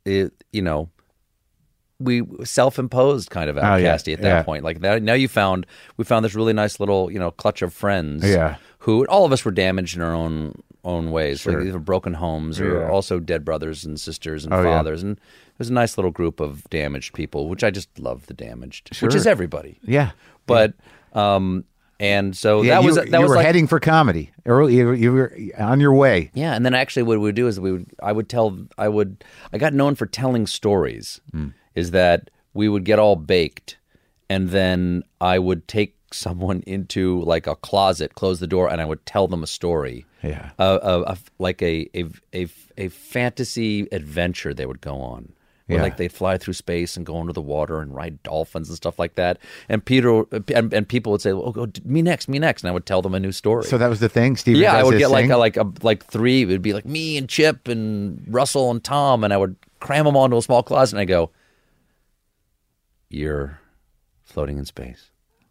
we self-imposed kind of outcasty at that point. Like now we found this really nice little clutch of friends. Yeah. Who all of us were damaged in our own ways, Sure. like either broken homes or also dead brothers and sisters and fathers, and it was a nice little group of damaged people, which I just love the damaged, which is everybody. Yeah, but And so Yeah, that was were like, heading for comedy. Early, you were on your way. yeah. And then actually what we would do is I got known for telling stories, is that we would get all baked and then I would take someone into like a closet, close the door, and I would tell them a story. Yeah. Like a fantasy adventure they would go on. Where Yeah. like they'd fly through space and go under the water and ride dolphins and stuff like that. And people would say, "Oh, me next," and I would tell them a new story. So that was the thing. Steven yeah, does I would his get thing? like three. It would be like me and Chip and Russell and Tom, and I would cram them onto a small closet, and I go, "You're floating in space."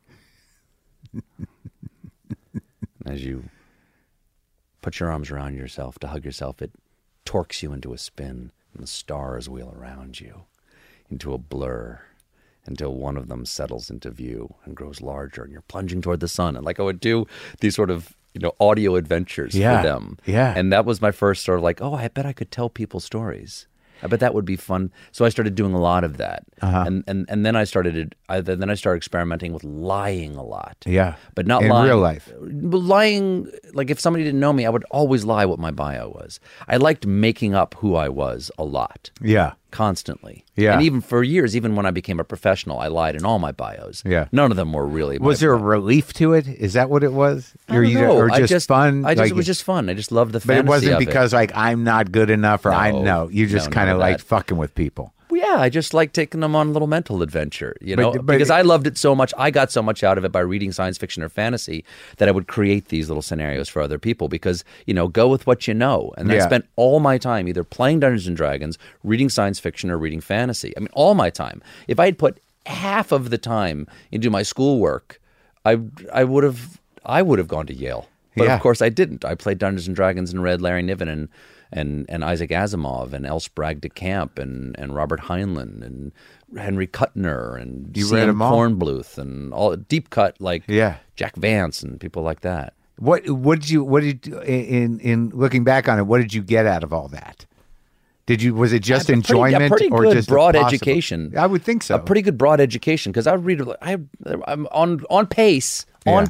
As you put your arms around yourself to hug yourself, it torques you into a spin, and the stars wheel around you into a blur until one of them settles into view and grows larger, and you're plunging toward the sun. And like I would do these sort of audio adventures for them. Yeah. And that was my first sort of like, oh, I bet I could tell people stories. I bet that would be fun. So I started doing a lot of that, and then I started experimenting with lying a lot. Yeah, but not in lying real life. Lying, like if somebody didn't know me, I would always lie what my bio was. I liked making up who I was a lot. Yeah. Constantly. Yeah. And even for years, even when I became a professional, I lied in all my bios. Yeah. None of them were really. Was there a relief to it? Is that what it was? I don't know. Or just fun? It was just fun. I just loved the But fantasy it wasn't of because like I'm not good enough or I No. know. You just No, kind of none of like that. fucking with people. Well, yeah, I just like taking them on a little mental adventure, But- because I loved it so much. I got so much out of it by reading science fiction or fantasy that I would create these little scenarios for other people because, go with what you know. And I Yeah. spent all my time either playing Dungeons and Dragons, reading science fiction, or reading fantasy. I mean, all my time. If I had put half of the time into my schoolwork, I would have gone to Yale. But Yeah. of course I didn't. I played Dungeons and Dragons and read Larry Niven and Isaac Asimov and L. Sprague de Camp and Robert Heinlein and Henry Kuttner and You C.M. read 'em all? Kornbluth and all deep cut like Yeah. Jack Vance and people like that. What did you in looking back on it? What did you get out of all that? Was it just enjoyment a pretty or good just broad possible- education? I would think so. A pretty good broad education because I would read. I'm on pace. Yeah.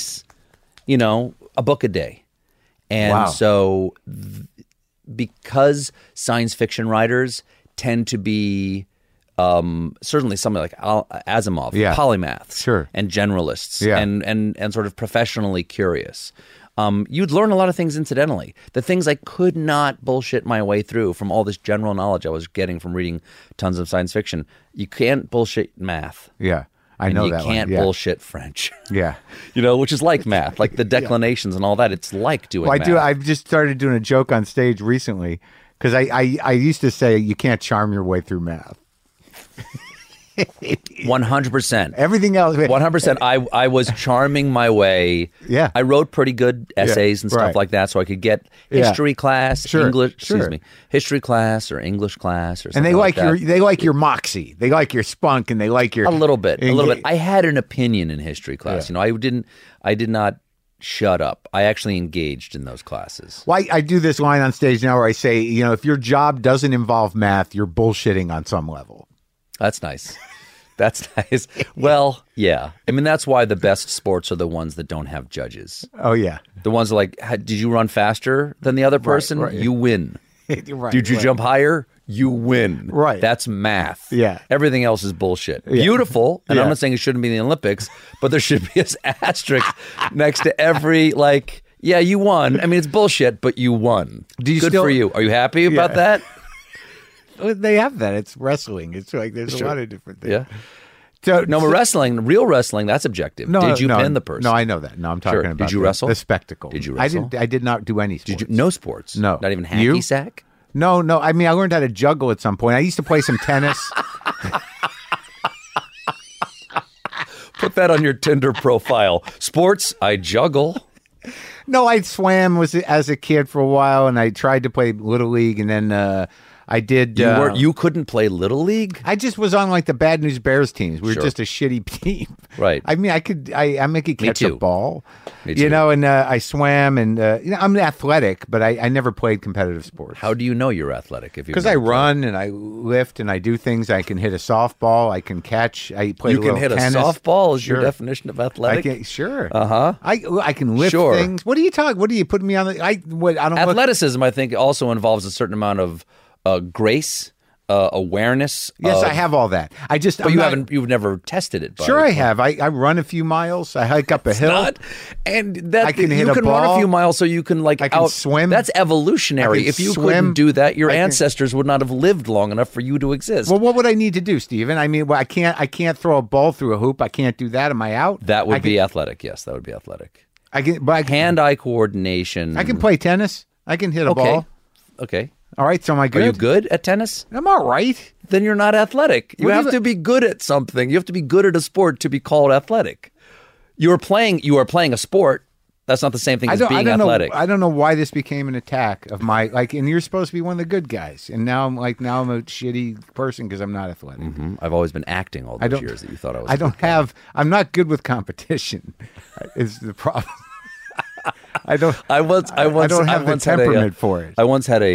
A book a day, and Wow. so because science fiction writers tend to be certainly somebody like Asimov, Yeah. polymaths, Sure. and generalists, Yeah. and sort of professionally curious. You'd learn a lot of things incidentally. The things I could not bullshit my way through from all this general knowledge I was getting from reading tons of science fiction. You can't bullshit math. Yeah, I know and that you can't one. Yeah. bullshit French. Yeah. Which is like math, like the declinations and all that. It's like doing Well, math. I've just started doing a joke on stage recently because I used to say you can't charm your way through math. 100%. Everything else. 100%. I was charming my way. Yeah. I wrote pretty good essays and stuff right. like that, so I could get Yeah. history class, Sure, English. sure. Excuse me, history class or English class or something. And they like that. your moxie. They like your spunk, and they like your A little bit. I had an opinion in history class. Yeah. I did not shut up. I actually engaged in those classes. Well, I do this line on stage now where I say, if your job doesn't involve math, you're bullshitting on some level. That's nice. That's nice. Well, yeah. I mean, that's why the best sports are the ones that don't have judges. Oh yeah, The ones that are like, did you run faster than the other person? right. You win. right, Did you right. jump higher? You win. Right. That's math. Yeah. Everything else is bullshit. Beautiful. And Yeah. I'm not saying it shouldn't be in the Olympics, but there should be an asterisk next to every, like, yeah, you won. I mean, it's bullshit, but you won. Do you Good still- for you. Are you happy about that? Well, they have that. It's wrestling. It's like there's a lot of different things. Yeah. So, No, but wrestling, real wrestling, that's objective. Did you pin the person? No, I know that. No, I'm talking Sure. about Did you wrestle? the spectacle. Did you wrestle? I did not do any sports. Did you? No sports. No. Not even hacky You? sack. No. I mean, I learned how to juggle at some point. I used to play some tennis. Put that on your Tinder profile. Sports, I juggle. No, I swam as a kid for a while, and I tried to play little league, and then I did. You couldn't play Little League? I just was on like the Bad News Bears teams. We were Sure. just a shitty team. Right. I mean, I could catch a too. ball. Me You too. know, and I swam, and I'm athletic, but I never played competitive sports. How do you know you're athletic? If Because I run and I lift and I do things. I can hit a softball. I can catch. I play. You can hit tennis. a softball. Is Sure. your definition of I athletic? can, sure. Uh-huh. I can lift Sure. things. What are you talking? What are you putting me on? I don't look. Athleticism, I think, also involves a certain amount of grace, awareness. Yes, I have all that. I just. But you've never tested it. Sure, I have. I run a few miles. I hike up a hill. And that I can hit you a can run a ball. few miles so you can I can swim. That's evolutionary. I can If you swim. couldn't do that, your I can- ancestors would not have lived long enough for you to exist. Well, what would I need to do, Steven? I mean, I can't throw a ball through a hoop. I can't do that. Am I out? that would I be can, athletic. Yes, that would be athletic. I can, but I can, Hand-eye coordination. I can play tennis. I can hit a Okay. ball. Okay. All right. So am I good? Are you good at tennis? I'm all right. Then you're not athletic. You What do have you- to be good at something. You have to be good at a sport to be called athletic. You are playing a sport. That's not the same thing as being athletic. I don't know why this became an attack of my and you're supposed to be one of the good guys, and now I'm a shitty person because I'm not athletic. I've always been acting all those years that you thought I was. I'm not good with competition. Is the problem? I don't have the temperament for it. I once had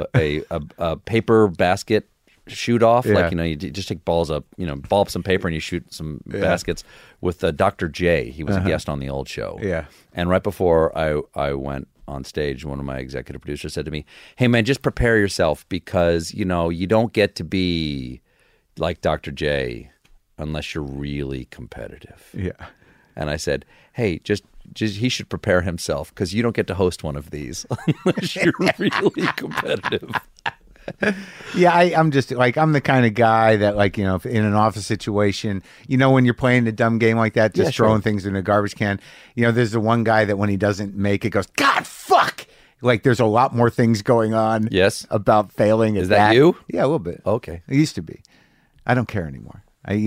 a paper basket shoot off. Yeah. Like, you just take balls up, ball up some paper and you shoot some baskets with Dr. J. He was a guest on the old show. Yeah. And right before I went on stage, one of my executive producers said to me, "Hey man, just prepare yourself because, you don't get to be like Dr. J unless you're really competitive." Yeah. And I said, "Hey, just he should prepare himself because you don't get to host one of these unless you're really competitive." Yeah, I'm just I'm the kind of guy that if in an office situation, when you're playing a dumb game like that, just sure. throwing things in a garbage can. There's the one guy that when he doesn't make it goes, "God, fuck!" Like there's a lot more things going on. Yes. About failing. Is that you? Yeah, a little bit. Okay. It used to be. I don't care anymore.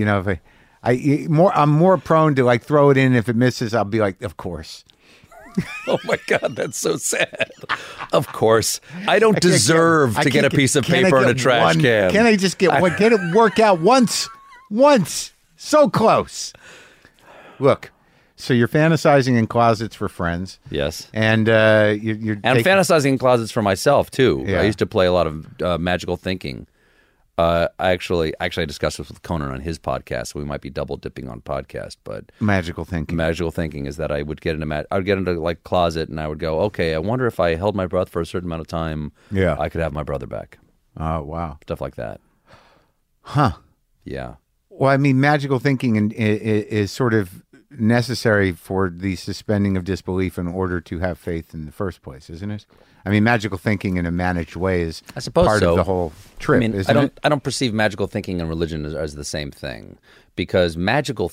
I'm more prone to throw it in. If it misses, I'll be like, of course. Oh my God, that's so sad. Of course, I don't deserve to get a piece of paper in a trash can. Can I just get one? Get it work out once? So close. Look, so you're fantasizing in closets for friends. Yes. And you're fantasizing in closets for myself too. Yeah. I used to play a lot of magical thinking. I actually discussed this with Conan on his podcast. So we might be double dipping on podcast, but magical thinking. Magical thinking is that I would get into closet and I would go, okay, I wonder if I held my breath for a certain amount of time, I could have my brother back. Oh wow, stuff like that. Huh? Yeah. Well, I mean, magical thinking is sort of necessary for the suspending of disbelief in order to have faith in the first place, isn't it? I mean, magical thinking in a managed way is I suppose part so. of the whole trip. Isn't it? I don't perceive magical thinking and religion as the same thing, because magic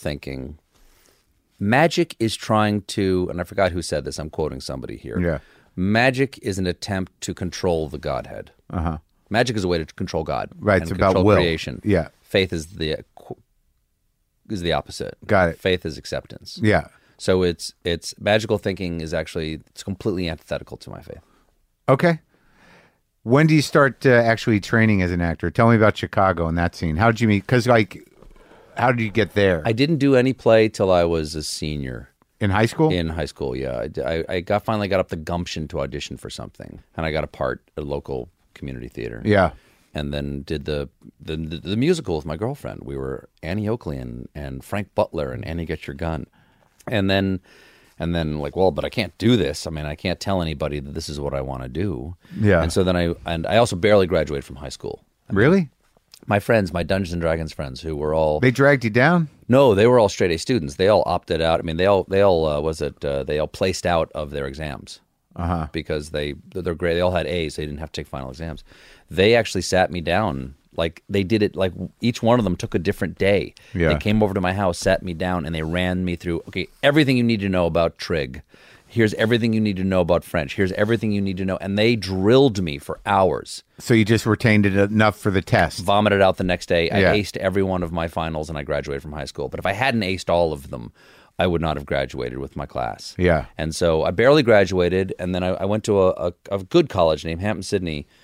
is trying to, and I forgot who said this. I'm quoting somebody here. Yeah. Magic is an attempt to control the Godhead. Uh-huh. Magic is a way to control God. Right. And It's about control will. creation. Yeah. Faith is the opposite. Got it. Faith is acceptance. Yeah. So it's magical thinking is actually it's completely antithetical to my faith. Okay. When do you start actually training as an actor? Tell me about Chicago and that scene. How did you meet? Because how did you get there? I didn't do any play till I was a senior. In high school? In high school, yeah. I finally got up the gumption to audition for something, and I got a part at a local community theater. Yeah. And then did the musical with my girlfriend. We were Annie Oakley and Frank Butler and Annie Get Your Gun. And then but I can't do this. I mean, I can't tell anybody that this is what I want to do. Yeah. And so then I also barely graduated from high school. Really? My friends, my Dungeons and Dragons friends, who were all They dragged you down? No, they were all straight A students. They all opted out. I mean, they all placed out of their exams because they're great. They all had A's. So they didn't have to take final exams. They actually sat me down. Like they did it. Like each one of them took a different day. Yeah. They came over to my house, sat me down, and they ran me through. Okay, everything you need to know about trig. Here's everything you need to know about French. Here's everything you need to know. And they drilled me for hours. So you just retained it enough for the test. Vomited out the next day. I Yeah. aced every one of my finals and I graduated from high school. But if I hadn't aced all of them, I would not have graduated with my class. Yeah. And so I barely graduated. And then I went to a good college named Hampton-Sydney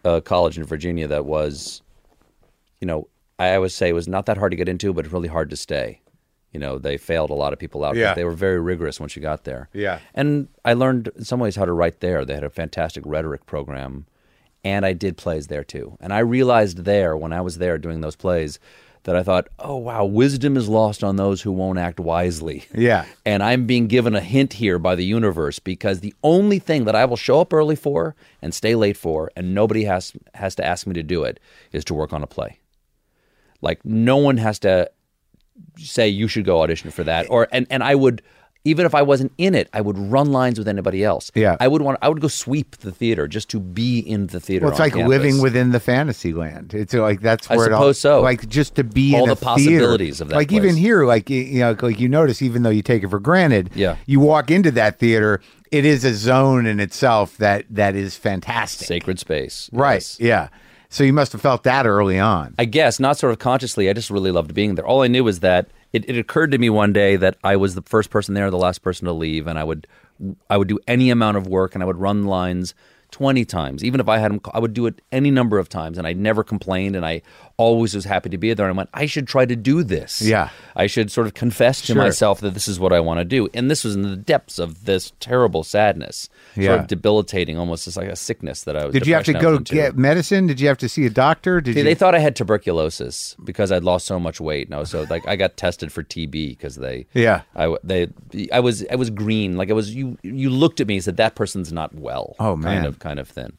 a college in Virginia that was, I always say it was not that hard to get into, but really hard to stay. They failed a lot of people out. Yeah. They were very rigorous once you got there. Yeah. And I learned in some ways how to write there. They had a fantastic rhetoric program, and I did plays there too. And I realized there, when I was there doing those plays, that I thought, oh, wow, wisdom is lost on those who won't act wisely. Yeah. And I'm being given a hint here by the universe, because the only thing that I will show up early for and stay late for, and nobody has to ask me to do it, is to work on a play. Like, no one has to say you should go audition for that. And I would, even if I wasn't in it, I would run lines with anybody else. Yeah. I would go sweep the theater just to be in the theater. Well, it's on like campus. living within the fantasy land. It's like that's I where suppose so. Like just to be All in the a possibilities theater. of that Like place. even here, like like you notice, even though you take it for granted, Yeah. you walk into that theater, it is a zone in itself that is fantastic. Sacred space. Right. Yes. Yeah. So you must have felt that early on. I guess, not sort of consciously. I just really loved being there. All I knew was that it occurred to me one day that I was the first person there, the last person to leave, and I would do any amount of work, and I would run lines 20 times. Even if I had them, I would do it any number of times, and I never complained, and I always was happy to be there. And I went, I should try to do this. Yeah. I should sort of confess to Sure. myself that this is what I want to do. And this was in the depths of this terrible sadness, Yeah. sort of debilitating, almost as like a sickness that I was. Did you have to depression I go was into. get medicine? Did you have to see a doctor? See, they thought I had tuberculosis because I'd lost so much weight. And I was I got tested for TB because Yeah. I was green. Like, you looked at me and said, that person's not well. Oh, man. Kind of thin.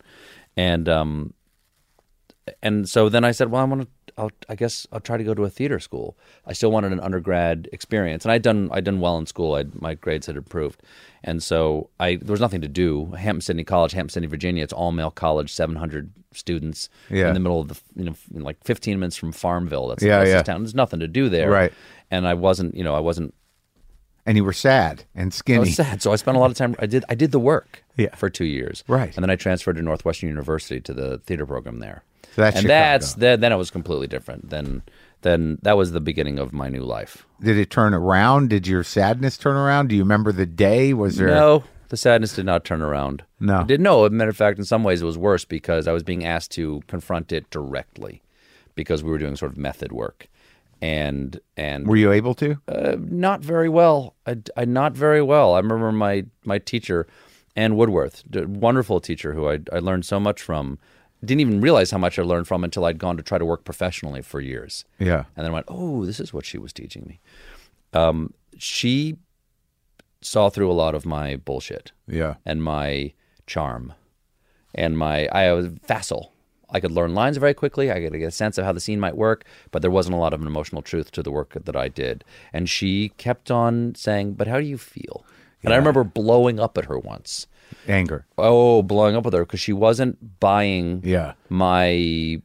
And so then I said, well, I guess I'll try to go to a theater school. I still wanted an undergrad experience, and I'd done well in school. My grades had improved, and so there was nothing to do. Hampton-Sydney College, Hampton-Sydney, Virginia. It's all male college, 700 students Yeah. in the middle of the like 15 minutes from Farmville. That's the Yeah, closest yeah. town. There's nothing to do there, Right. And I wasn't. And you were sad and I skinny. was sad, so I spent a lot of time. I did the work Yeah. for 2 years, Right. and then I transferred to Northwestern University to the theater program there. So that's and Chicago. then it was completely different. Then that was the beginning of my new life. Did it turn around? Did your sadness turn around? Do you remember the day? Was there? No, the sadness did not turn around. No. It did. No, as a matter of fact, in some ways it was worse because I was being asked to confront it directly because we were doing sort of method work. And Were you able to? not very well. I not very well. I remember my teacher, Ann Woodworth, a wonderful teacher who I learned so much from. Didn't even realize how much I learned from until I'd gone to try to work professionally for years. Yeah. And then I went, oh, this is what she was teaching me. She saw through a lot of my bullshit Yeah. and my charm and I was facile. I could learn lines very quickly. I could get a sense of how the scene might work, but there wasn't a lot of an emotional truth to the work that I did. And she kept on saying, but how do you feel? And I remember blowing up at her once. Anger. Oh, blowing up with her because she wasn't buying Yeah. my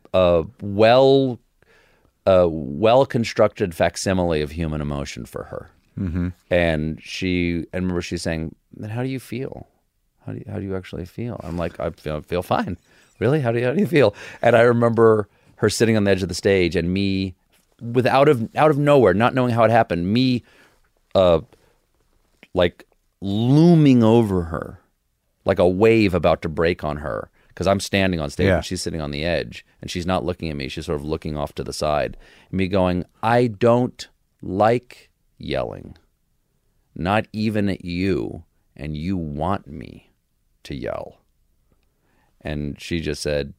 well-constructed facsimile of human emotion for her. Mm-hmm. And I remember she saying, then how do you feel? How do you actually feel? I'm like, I feel fine. Really? How do you feel? And I remember her sitting on the edge of the stage and me, out of nowhere, not knowing how it happened, me like looming over her like a wave about to break on her because I'm standing on stage and she's sitting on the edge and she's not looking at me. She's sort of looking off to the side. And me going, I don't like yelling, not even at you, and you want me to yell. And she just said,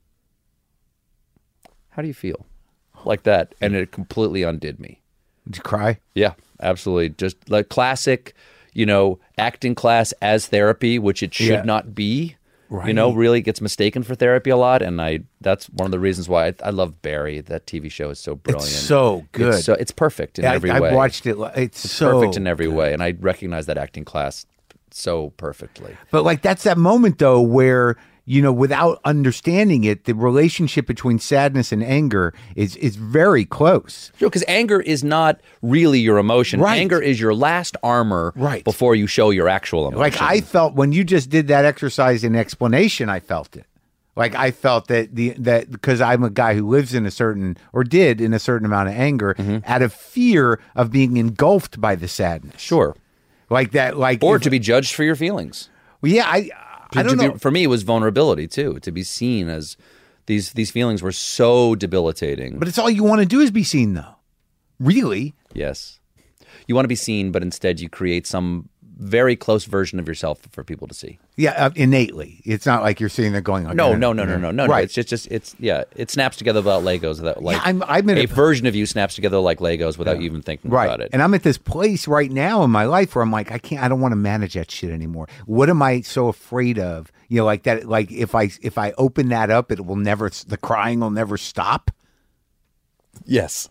how do you feel? Like that. And it completely undid me. Did you cry? Yeah, absolutely. Just like classic, acting class as therapy, which it should not be. Right. Really gets mistaken for therapy a lot. And that's one of the reasons why I love Barry. That TV show is so brilliant. It's so good. It's perfect in every way. I watched it. It's so perfect in every way. And I recognize that acting class so perfectly. But like that's that moment though where without understanding it, the relationship between sadness and anger is very close. Sure, because anger is not really your emotion. Right. Anger is your last armor before you show your actual emotion. Like I felt when you just did that exercise in explanation, I felt it. Like I felt that because I'm a guy who lives in a certain amount of anger out of fear of being engulfed by the sadness. Sure. Like that, or to be judged for your feelings. Well, yeah, I don't know. For me, it was vulnerability too. To be seen as These feelings were so debilitating. But it's all you want to do is be seen, though. Really? Yes. You want to be seen, but instead you create some very close version of yourself for people to see. Yeah, innately. It's not like you're sitting there going, No. Right. It's just it snaps together without Legos. I'm in a version of you snaps together like Legos without you even thinking about it. And I'm at this place right now in my life where I'm like, I don't want to manage that shit anymore. What am I so afraid of? You know, like that, like if I open that up, the crying will never stop. Yes.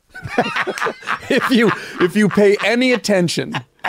if you pay any attention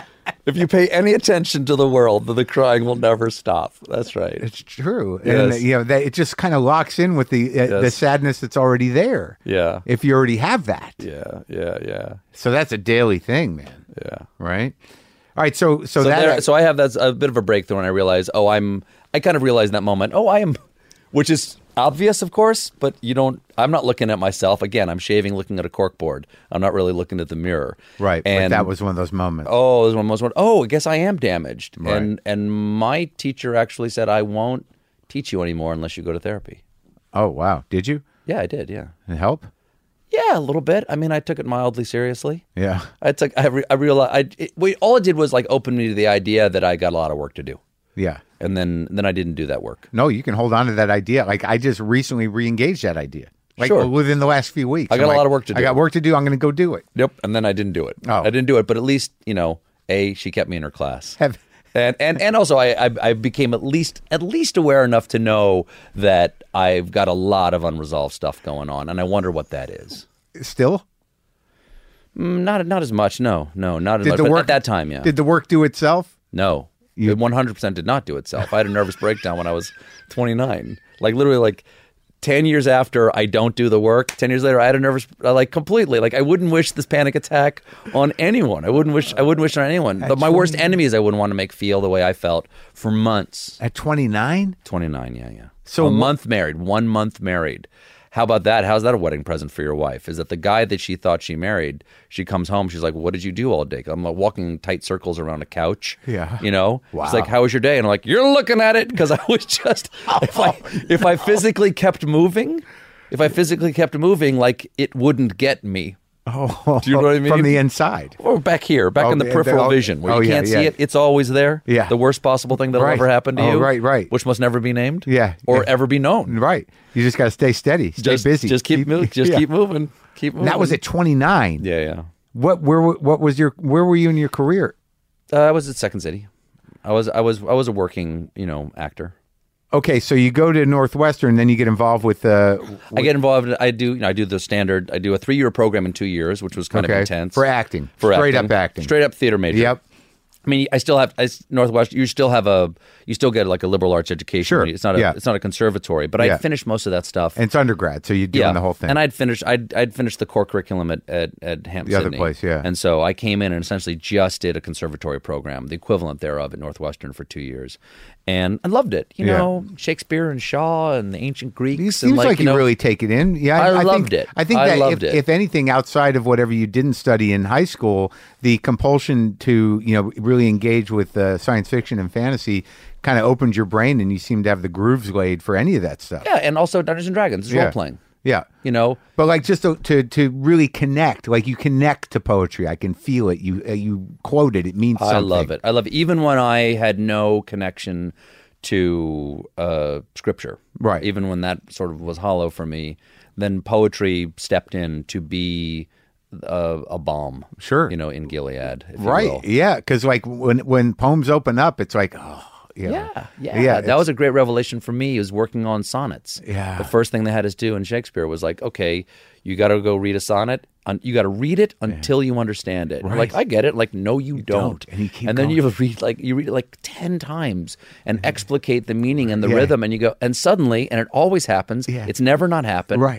to the world, the crying will never stop. That's right. It's true. Yes. And it just kind of locks in with the sadness that's already there. Yeah. If you already have that. Yeah. So that's a daily thing, man. Yeah. Right? All right, so I have that a bit of a breakthrough, and I realize, I kind of realized in that moment, I am, which is obvious, of course, but I'm not looking at myself. Again, I'm shaving, looking at a corkboard. I'm not really looking at the mirror. Right. And that was one of those moments. It was one of those moments. I guess I am damaged. Right. And my teacher actually said, I won't teach you anymore unless you go to therapy. Oh, wow. Did you? Yeah, I did. Yeah. It help? Yeah, a little bit. I mean, I took it mildly seriously. Yeah. I realized, all it did was like open me to the idea that I got a lot of work to do. Yeah. And then I didn't do that work. No, you can hold on to that idea. Like I just recently re-engaged that idea. Like Sure. within the last few weeks. I got a lot of work to do. I got work to do. I'm going to go do it. Yep. And then I didn't do it. Oh. I didn't do it. But at least, she kept me in her class. Have- And also I became at least aware enough to know that I've got a lot of unresolved stuff going on. And I wonder what that is. Still? Not as much. No, not as much. But at that time, yeah. Did the work do itself? No. It 100% did not do itself. I had a nervous breakdown when I was 29. Like literally like 10 years after I don't do the work, 10 years later I had a nervous, completely. Like I wouldn't wish this panic attack on anyone. I wouldn't wish it on anyone. But my worst enemies I wouldn't want to make feel the way I felt for months. At 29? 29, yeah. So 1 month married. How about that? How's that a wedding present for your wife? Is that the guy that she thought she married, she comes home, she's like, what did you do all day? I'm like walking in tight circles around a couch. Yeah. Wow. She's like, how was your day? And I'm like, you're looking at it because I was just, if I physically kept moving, like it wouldn't get me. Oh, do you know what I mean? From the inside. Or back here, in the peripheral vision where you can't see it. It's always there. Yeah. The worst possible thing that'll ever happen to you. Right. Which must never be named. Yeah. Or ever be known. Right. You just got to stay steady. Stay busy. Just keep moving. Keep moving. That was at 29. Yeah. Where were you in your career? I was at Second City. I was a working, actor. Okay, so you go to Northwestern, then you get involved with. I get involved. I do the standard. I do a 3-year program in 2 years, which was kind of intense for acting. Straight up theater major. Yep. I mean, I still have Northwestern. You still get like a liberal arts education. Sure. It's not a conservatory, but I finished most of that stuff. And it's undergrad, so you're doing the whole thing. And I'd finished the core curriculum at Hampton. The other place, yeah. And so I came in and essentially just did a conservatory program, the equivalent thereof at Northwestern for 2 years. And I loved it. Shakespeare and Shaw and the ancient Greeks. It seems like you really take it in. Yeah, I loved it. I think if anything, outside of whatever you didn't study in high school, the compulsion to really engage with science fiction and fantasy kind of opened your brain, and you seem to have the grooves laid for any of that stuff. Yeah, and also Dungeons and Dragons is role playing. Yeah. But like just to really connect, like you connect to poetry. I can feel it. You quote it. It means something. I love it. Even when I had no connection to scripture. Right. Even when that sort of was hollow for me, then poetry stepped in to be a balm. Sure. In Gilead. If right. You will. Yeah. Because like when poems open up, it's like, Yeah. That was a great revelation for me. Was working on sonnets. Yeah. The first thing they had us do in Shakespeare was like, okay, you got to go read a sonnet. You got to read it until you understand it. Right. Like, I get it. Like, no, you don't. And then you read it like 10 times and explicate the meaning and the rhythm, and you go, and suddenly, and it always happens. Yeah. It's never not happened. Right.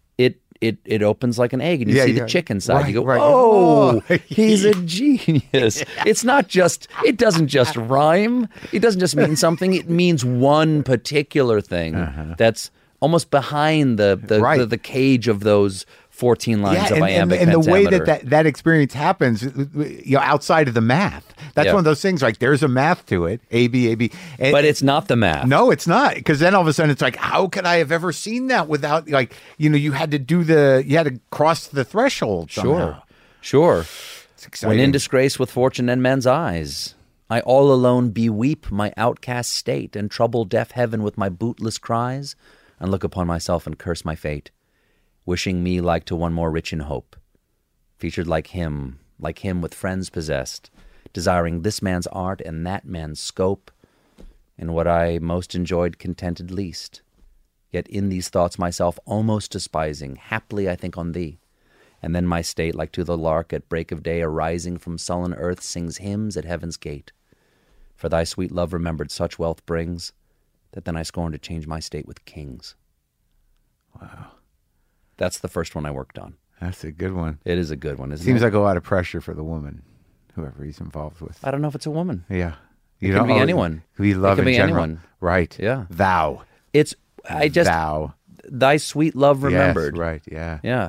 It opens like an egg, and you see the chick inside. Right, you go, right. oh, he's a genius. It doesn't just rhyme. It doesn't just mean something. It means one particular thing that's almost behind the cage of those 14 lines of iambic and the way pentameter. that experience happens, outside of the math. That's one of those things. Like there's a math to it, A B. But it's not the math. No, it's not. Because then all of a sudden it's like, how could I have ever seen that without you had to cross the threshold somehow. Sure. It's exciting. When in disgrace with fortune and men's eyes, I all alone beweep my outcast state, and trouble deaf heaven with my bootless cries, and look upon myself and curse my fate, wishing me like to one more rich in hope, featured like him with friends possessed, desiring this man's art and that man's scope, and what I most enjoyed contented least. Yet in these thoughts myself almost despising, haply I think on thee, and then my state, like to the lark at break of day arising from sullen earth, sings hymns at heaven's gate. For thy sweet love remembered such wealth brings, that then I scorn to change my state with kings. Wow. That's the first one I worked on. That's a good one. It is a good one, isn't it? Seems like a lot of pressure for the woman, whoever he's involved with. I don't know if it's a woman. Yeah. It could be anyone. We love it could in be general. anyone. Right. Yeah. Thou. Thou. Thy sweet love remembered. Yes, right. Yeah. Yeah.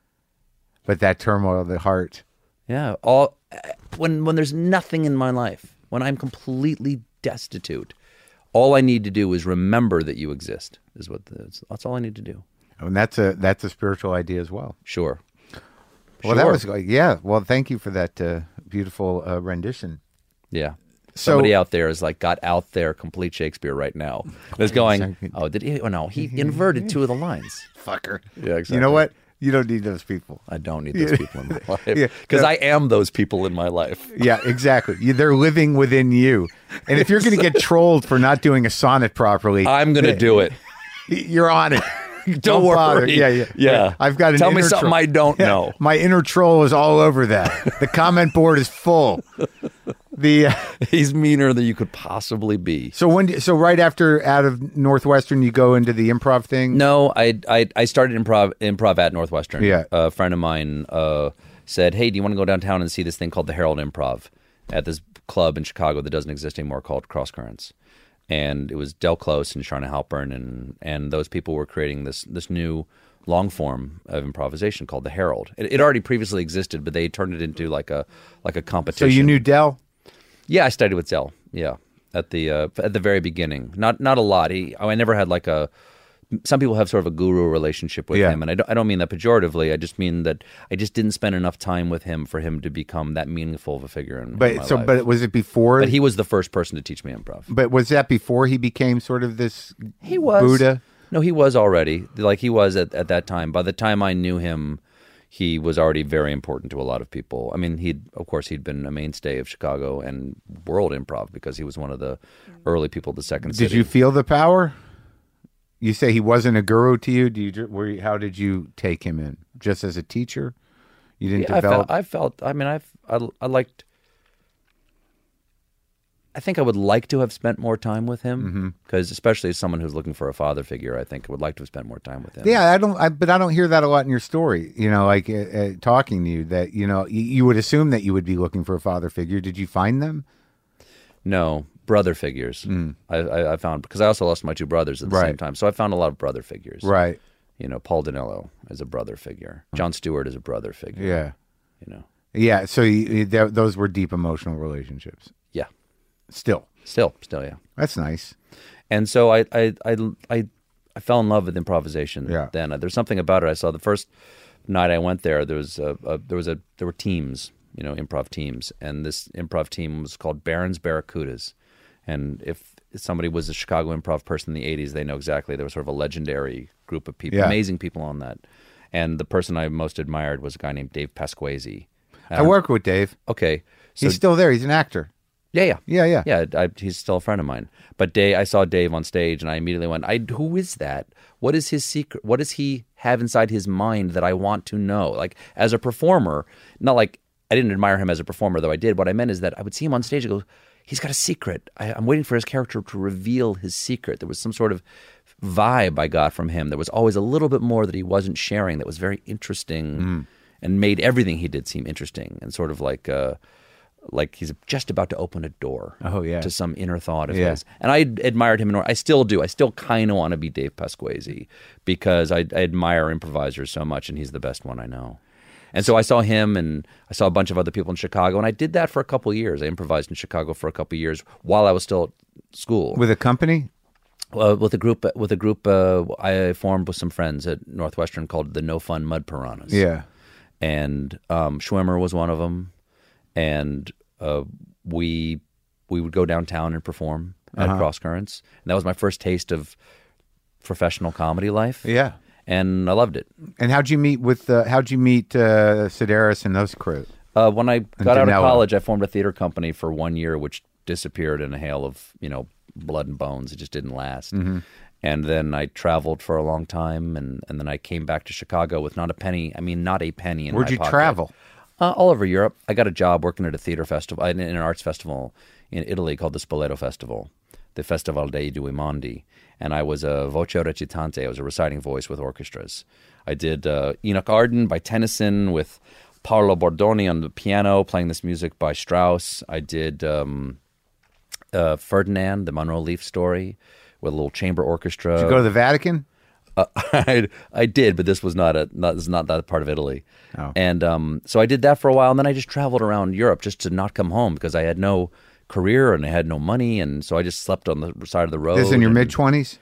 But that turmoil of the heart. Yeah. When there's nothing in my life, when I'm completely destitute, all I need to do is remember that you exist. That's all I need to do. And that's a spiritual idea as well. Sure. Well, that was Well, thank you for that beautiful rendition. Yeah. So, somebody out there is got out there complete Shakespeare right now. Is going, oh, did he? Oh, no, he inverted two of the lines. Fucker. Yeah, exactly. You know what? You don't need those people. I don't need those people in my life. Because I am those people in my life. Yeah, exactly. They're living within you. And if you're going to get trolled for not doing a sonnet properly, I'm going to do it. You're on it. Don't worry. Bother. Yeah. I've got Tell me something I don't know. My inner troll is all over that. The comment board is full. He's meaner than you could possibly be. So right after out of Northwestern, you go into the improv thing? No, I started improv at Northwestern. Yeah. A friend of mine said, "Hey, do you want to go downtown and see this thing called the Herald Improv at this club in Chicago that doesn't exist anymore called Cross Currents?" And it was Del Close and Sharna Halpern, and those people were creating this new long form of improvisation called the Herald. It already previously existed, but they turned it into like a competition. So you knew Del? Yeah, I studied with Del. Yeah, at the very beginning. Not a lot. I never had some people have sort of a guru relationship with him, and I don't mean that pejoratively. I just mean that I just didn't spend enough time with him for him to become that meaningful of a figure in my life. But was it before? But he was the first person to teach me improv. But was that before he became sort of this He was. Buddha? No, he was already. He was at that time. By the time I knew him, he was already very important to a lot of people. I mean, he'd been a mainstay of Chicago and world improv because he was one of the early people at the Second City. Did you feel the power? You say he wasn't a guru to you. How did you take him in? Just as a teacher? You didn't develop? I think I would like to have spent more time with him because, especially as someone who's looking for a father figure, I think I would like to have spent more time with him. Yeah, but I don't hear that a lot in your story. Talking to you, that you would assume that you would be looking for a father figure. Did you find them? No, brother figures. I found, because I also lost my two brothers at the same time, so I found a lot of brother figures. Right. Paul Danilo is a brother figure. John Stewart is a brother figure. Yeah. Yeah. So those were deep emotional relationships. Yeah. Still, yeah. That's nice. And so I fell in love with improvisation. Yeah. Then there's something about it. I saw the first night I went there. There were teams, improv teams, and this improv team was called Barron's Barracudas. And if somebody was a Chicago improv person in the 80s, they know exactly. There was sort of a legendary group of people, amazing people on that. And the person I most admired was a guy named Dave Pasquesi. I work with Dave. Okay. So, he's still there. He's an actor. Yeah. Yeah. He's still a friend of mine. But I saw Dave on stage, and I immediately went, who is that? What is his secret? What does he have inside his mind that I want to know? Like, as a performer, not like I didn't admire him as a performer, though I did. What I meant is that I would see him on stage and go, he's got a secret. I'm waiting for his character to reveal his secret. There was some sort of vibe I got from him. There was always a little bit more that he wasn't sharing that was very interesting and made everything he did seem interesting and sort of like like he's just about to open a door to some inner thought of his. And I admired him. I still do. I still kind of want to be Dave Pasquesi because I admire improvisers so much, and he's the best one I know. And so I saw him, and I saw a bunch of other people in Chicago, and I did that for a couple of years. I improvised in Chicago for a couple of years while I was still at school. With a company? With a group I formed with some friends at Northwestern called the No Fun Mud Piranhas. Yeah. And Schwimmer was one of them. And we would go downtown and perform at Cross Currents. And that was my first taste of professional comedy life. Yeah. And I loved it. And how'd you meet Sedaris and those crew? When I got out of college, I formed a theater company for 1 year, which disappeared in a hail of, blood and bones. It just didn't last. Mm-hmm. And then I traveled for a long time, and then I came back to Chicago with not a penny in my pocket. Where'd you travel? All over Europe. I got a job working at a theater festival, in an arts festival in Italy called the Spoleto Festival, the Festival dei Due Mondi. And I was a voce recitante. I was a reciting voice with orchestras. I did Enoch Arden by Tennyson with Paolo Bordoni on the piano, playing this music by Strauss. I did Ferdinand, the Monroe Leaf story, with a little chamber orchestra. Did you go to the Vatican? I did, but this was not that part of Italy. Oh. And so I did that for a while, and then I just traveled around Europe just to not come home because I had no career and I had no money, and so I just slept on the side of the road. This is in your mid-20s?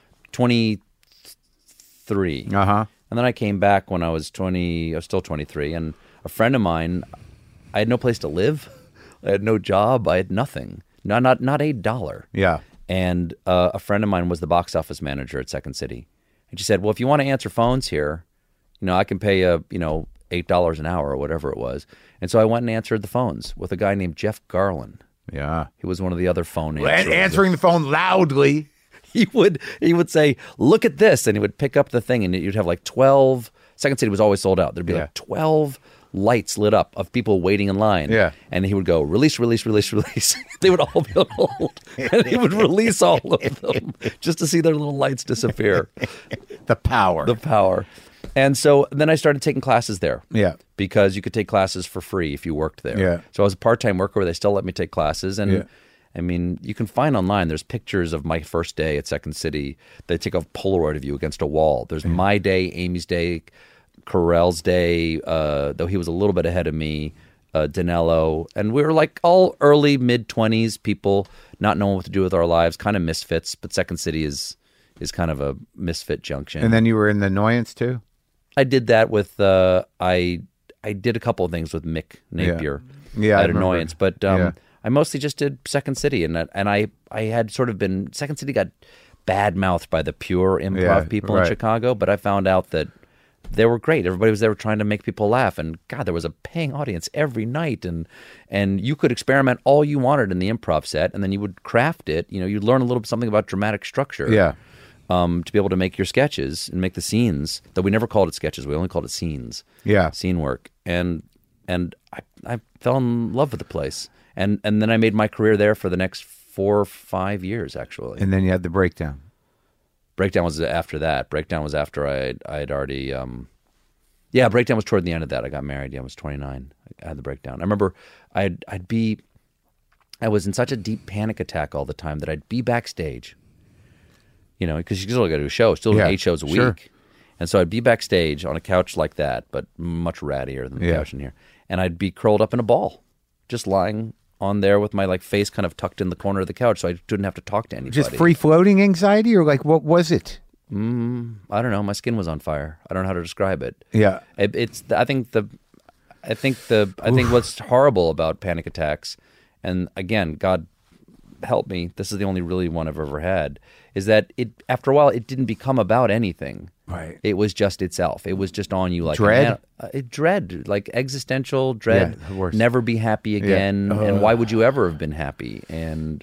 23. Uh-huh. And then I came back when I was 20. I was still 23, and a friend of mine, I had no place to live. I had no job. I had nothing. Not $1. Yeah. And a friend of mine was the box office manager at Second City. And she said, well, if you want to answer phones here, I can pay you, $8 an hour or whatever it was. And so I went and answered the phones with a guy named Jeff Garland. Yeah. He was one of the other phone answerers. Answering the phone loudly. He would say, look at this. And he would pick up the thing, and you'd have like 12. Second City was always sold out. There'd be like 12 lights lit up of people waiting in line. Yeah. And he would go, release, release, release, release. They would all be on hold. And he would release all of them just to see their little lights disappear. The power. And so then I started taking classes there. Yeah. Because you could take classes for free if you worked there. Yeah. So I was a part-time worker where they still let me take classes. And I mean, you can find online, there's pictures of my first day at Second City. They take a Polaroid of you against a wall. There's my day, Amy's day, Carell's day, though he was a little bit ahead of me, Danello. And we were like all early, mid-20s people, not knowing what to do with our lives, kind of misfits. But Second City is kind of a misfit junction. And then you were in the Annoyance too? I did that with, I did a couple of things with Mick Napier at Annoyance. But I mostly just did Second City. And I had sort of been, Second City got bad-mouthed by the pure improv people in Chicago. But I found out that they were great. Everybody was there trying to make people laugh, and God, there was a paying audience every night, and you could experiment all you wanted in the improv set, and then you would craft it. You'd learn a little something about dramatic structure, to be able to make your sketches and make the scenes. Though we never called it sketches, we only called it scenes. Yeah, scene work, and I fell in love with the place, and then I made my career there for the next 4 or 5 years, actually. And then you had the Breakdown. Breakdown was after that. Breakdown was after I had already... Breakdown was toward the end of that. I got married. I was 29. I had the Breakdown. I remember I was in such a deep panic attack all the time that I'd be backstage, because you still got to do shows, still do 8 shows a week. And so I'd be backstage on a couch like that, but much rattier than the couch in here. And I'd be curled up in a ball, just lying on there with my face kind of tucked in the corner of the couch, so I didn't have to talk to anybody. Just free floating anxiety, or what was it? I don't know. My skin was on fire. I don't know how to describe it. Yeah, I think what's horrible about panic attacks, and again, God help me, this is the only really one I've ever had, is that after a while it didn't become about anything. Right. It was just itself. It was just on you like dread, dread, like existential dread. Never be happy again. Yeah. And why would you ever have been happy? And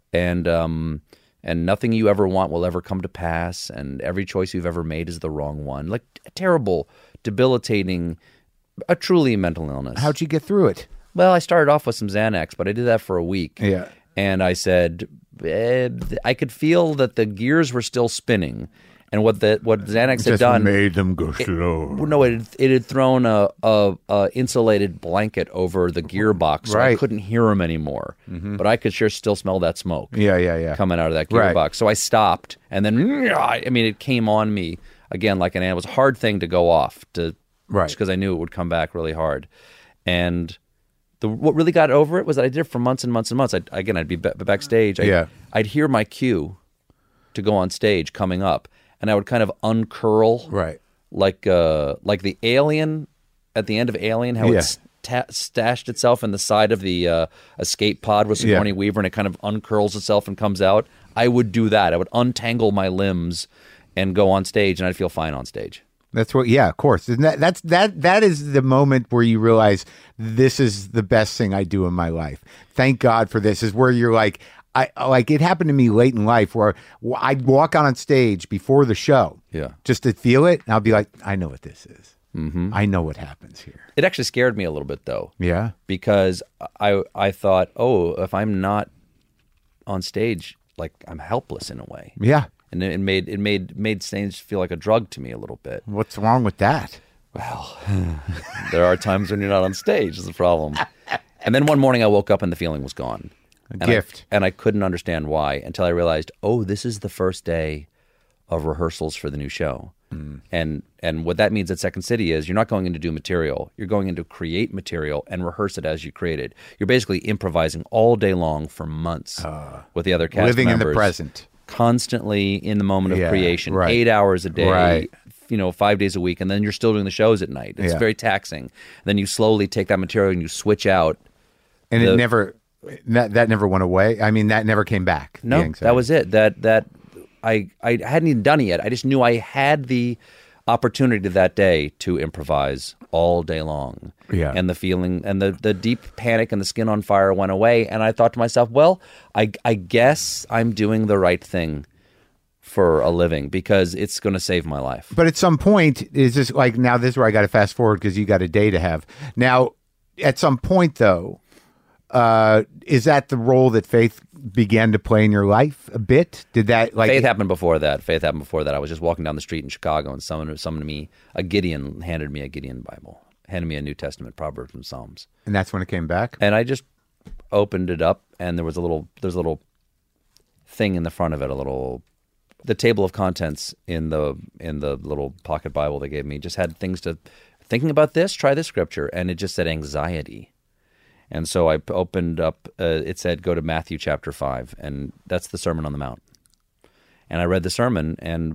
nothing you ever want will ever come to pass. And every choice you've ever made is the wrong one. Like a terrible, debilitating, a truly mental illness. How'd you get through it? Well, I started off with some Xanax, but I did that for a week. Yeah. And I said, I could feel that the gears were still spinning. And what Xanax had Just done made them go slow. No, it had thrown a insulated blanket over the gearbox, so I couldn't hear him anymore. But I could still smell that smoke. Yeah. Coming out of that gearbox. So I stopped, and then it came on me again like an animal. It was a hard thing to go off just because I knew it would come back really hard. And what really got over it was that I did it for months and months and months. I'd be backstage. I'd hear my cue to go on stage coming up, and I would kind of uncurl, like the alien at the end of Alien, how it stashed itself in the side of the escape pod with Sigourney Weaver, and it kind of uncurls itself and comes out. I would do that. I would untangle my limbs and go on stage, and I'd feel fine on stage. That's what, of course. And that is the moment where you realize this is the best thing I do in my life. Thank God for this. Is where you're like, it happened to me late in life where I'd walk out on stage before the show, just to feel it, and I'll be like, I know what this is. I know what happens here. It actually scared me a little bit though, because I thought, if I'm not on stage, like I'm helpless in a way, And it made stage feel like a drug to me a little bit. What's wrong with that? Well, there are times when you're not on stage is the problem. And then one morning I woke up and the feeling was gone. Gift. And I couldn't understand why until I realized, this is the first day of rehearsals for the new show. And what that means at Second City is you're not going in to do material. You're going in to create material and rehearse it as you create it. You're basically improvising all day long for months with the other cast living members. In the present. Constantly in the moment of creation, 8 hours a day, 5 days a week, and then you're still doing the shows at night. It's very taxing. Then you slowly take that material and you switch out. And it never, that never went away. I mean, that never came back. No, that was it. That I hadn't even done it yet. I just knew I had the opportunity that day to improvise all day long. And the feeling and the deep panic and the skin on fire went away. And I thought to myself, well, I guess I'm doing the right thing for a living because it's going to save my life. But at some point, is this like, now this is where I got to fast forward because you got a day to have. Now, at some point though, is that the role that faith began to play in your life a bit? Did that Faith happened before that. I was just walking down the street in Chicago and someone summoned me, handed me a Gideon Bible, handed me a New Testament, Proverbs and Psalms. And that's when it came back? And I just opened it up and there's a little thing in the front of it, the table of contents in the little pocket Bible they gave me just had things thinking about this, try this scripture, and it just said anxiety. And so I opened up, it said, go to Matthew chapter 5, and that's the Sermon on the Mount. And I read the sermon, and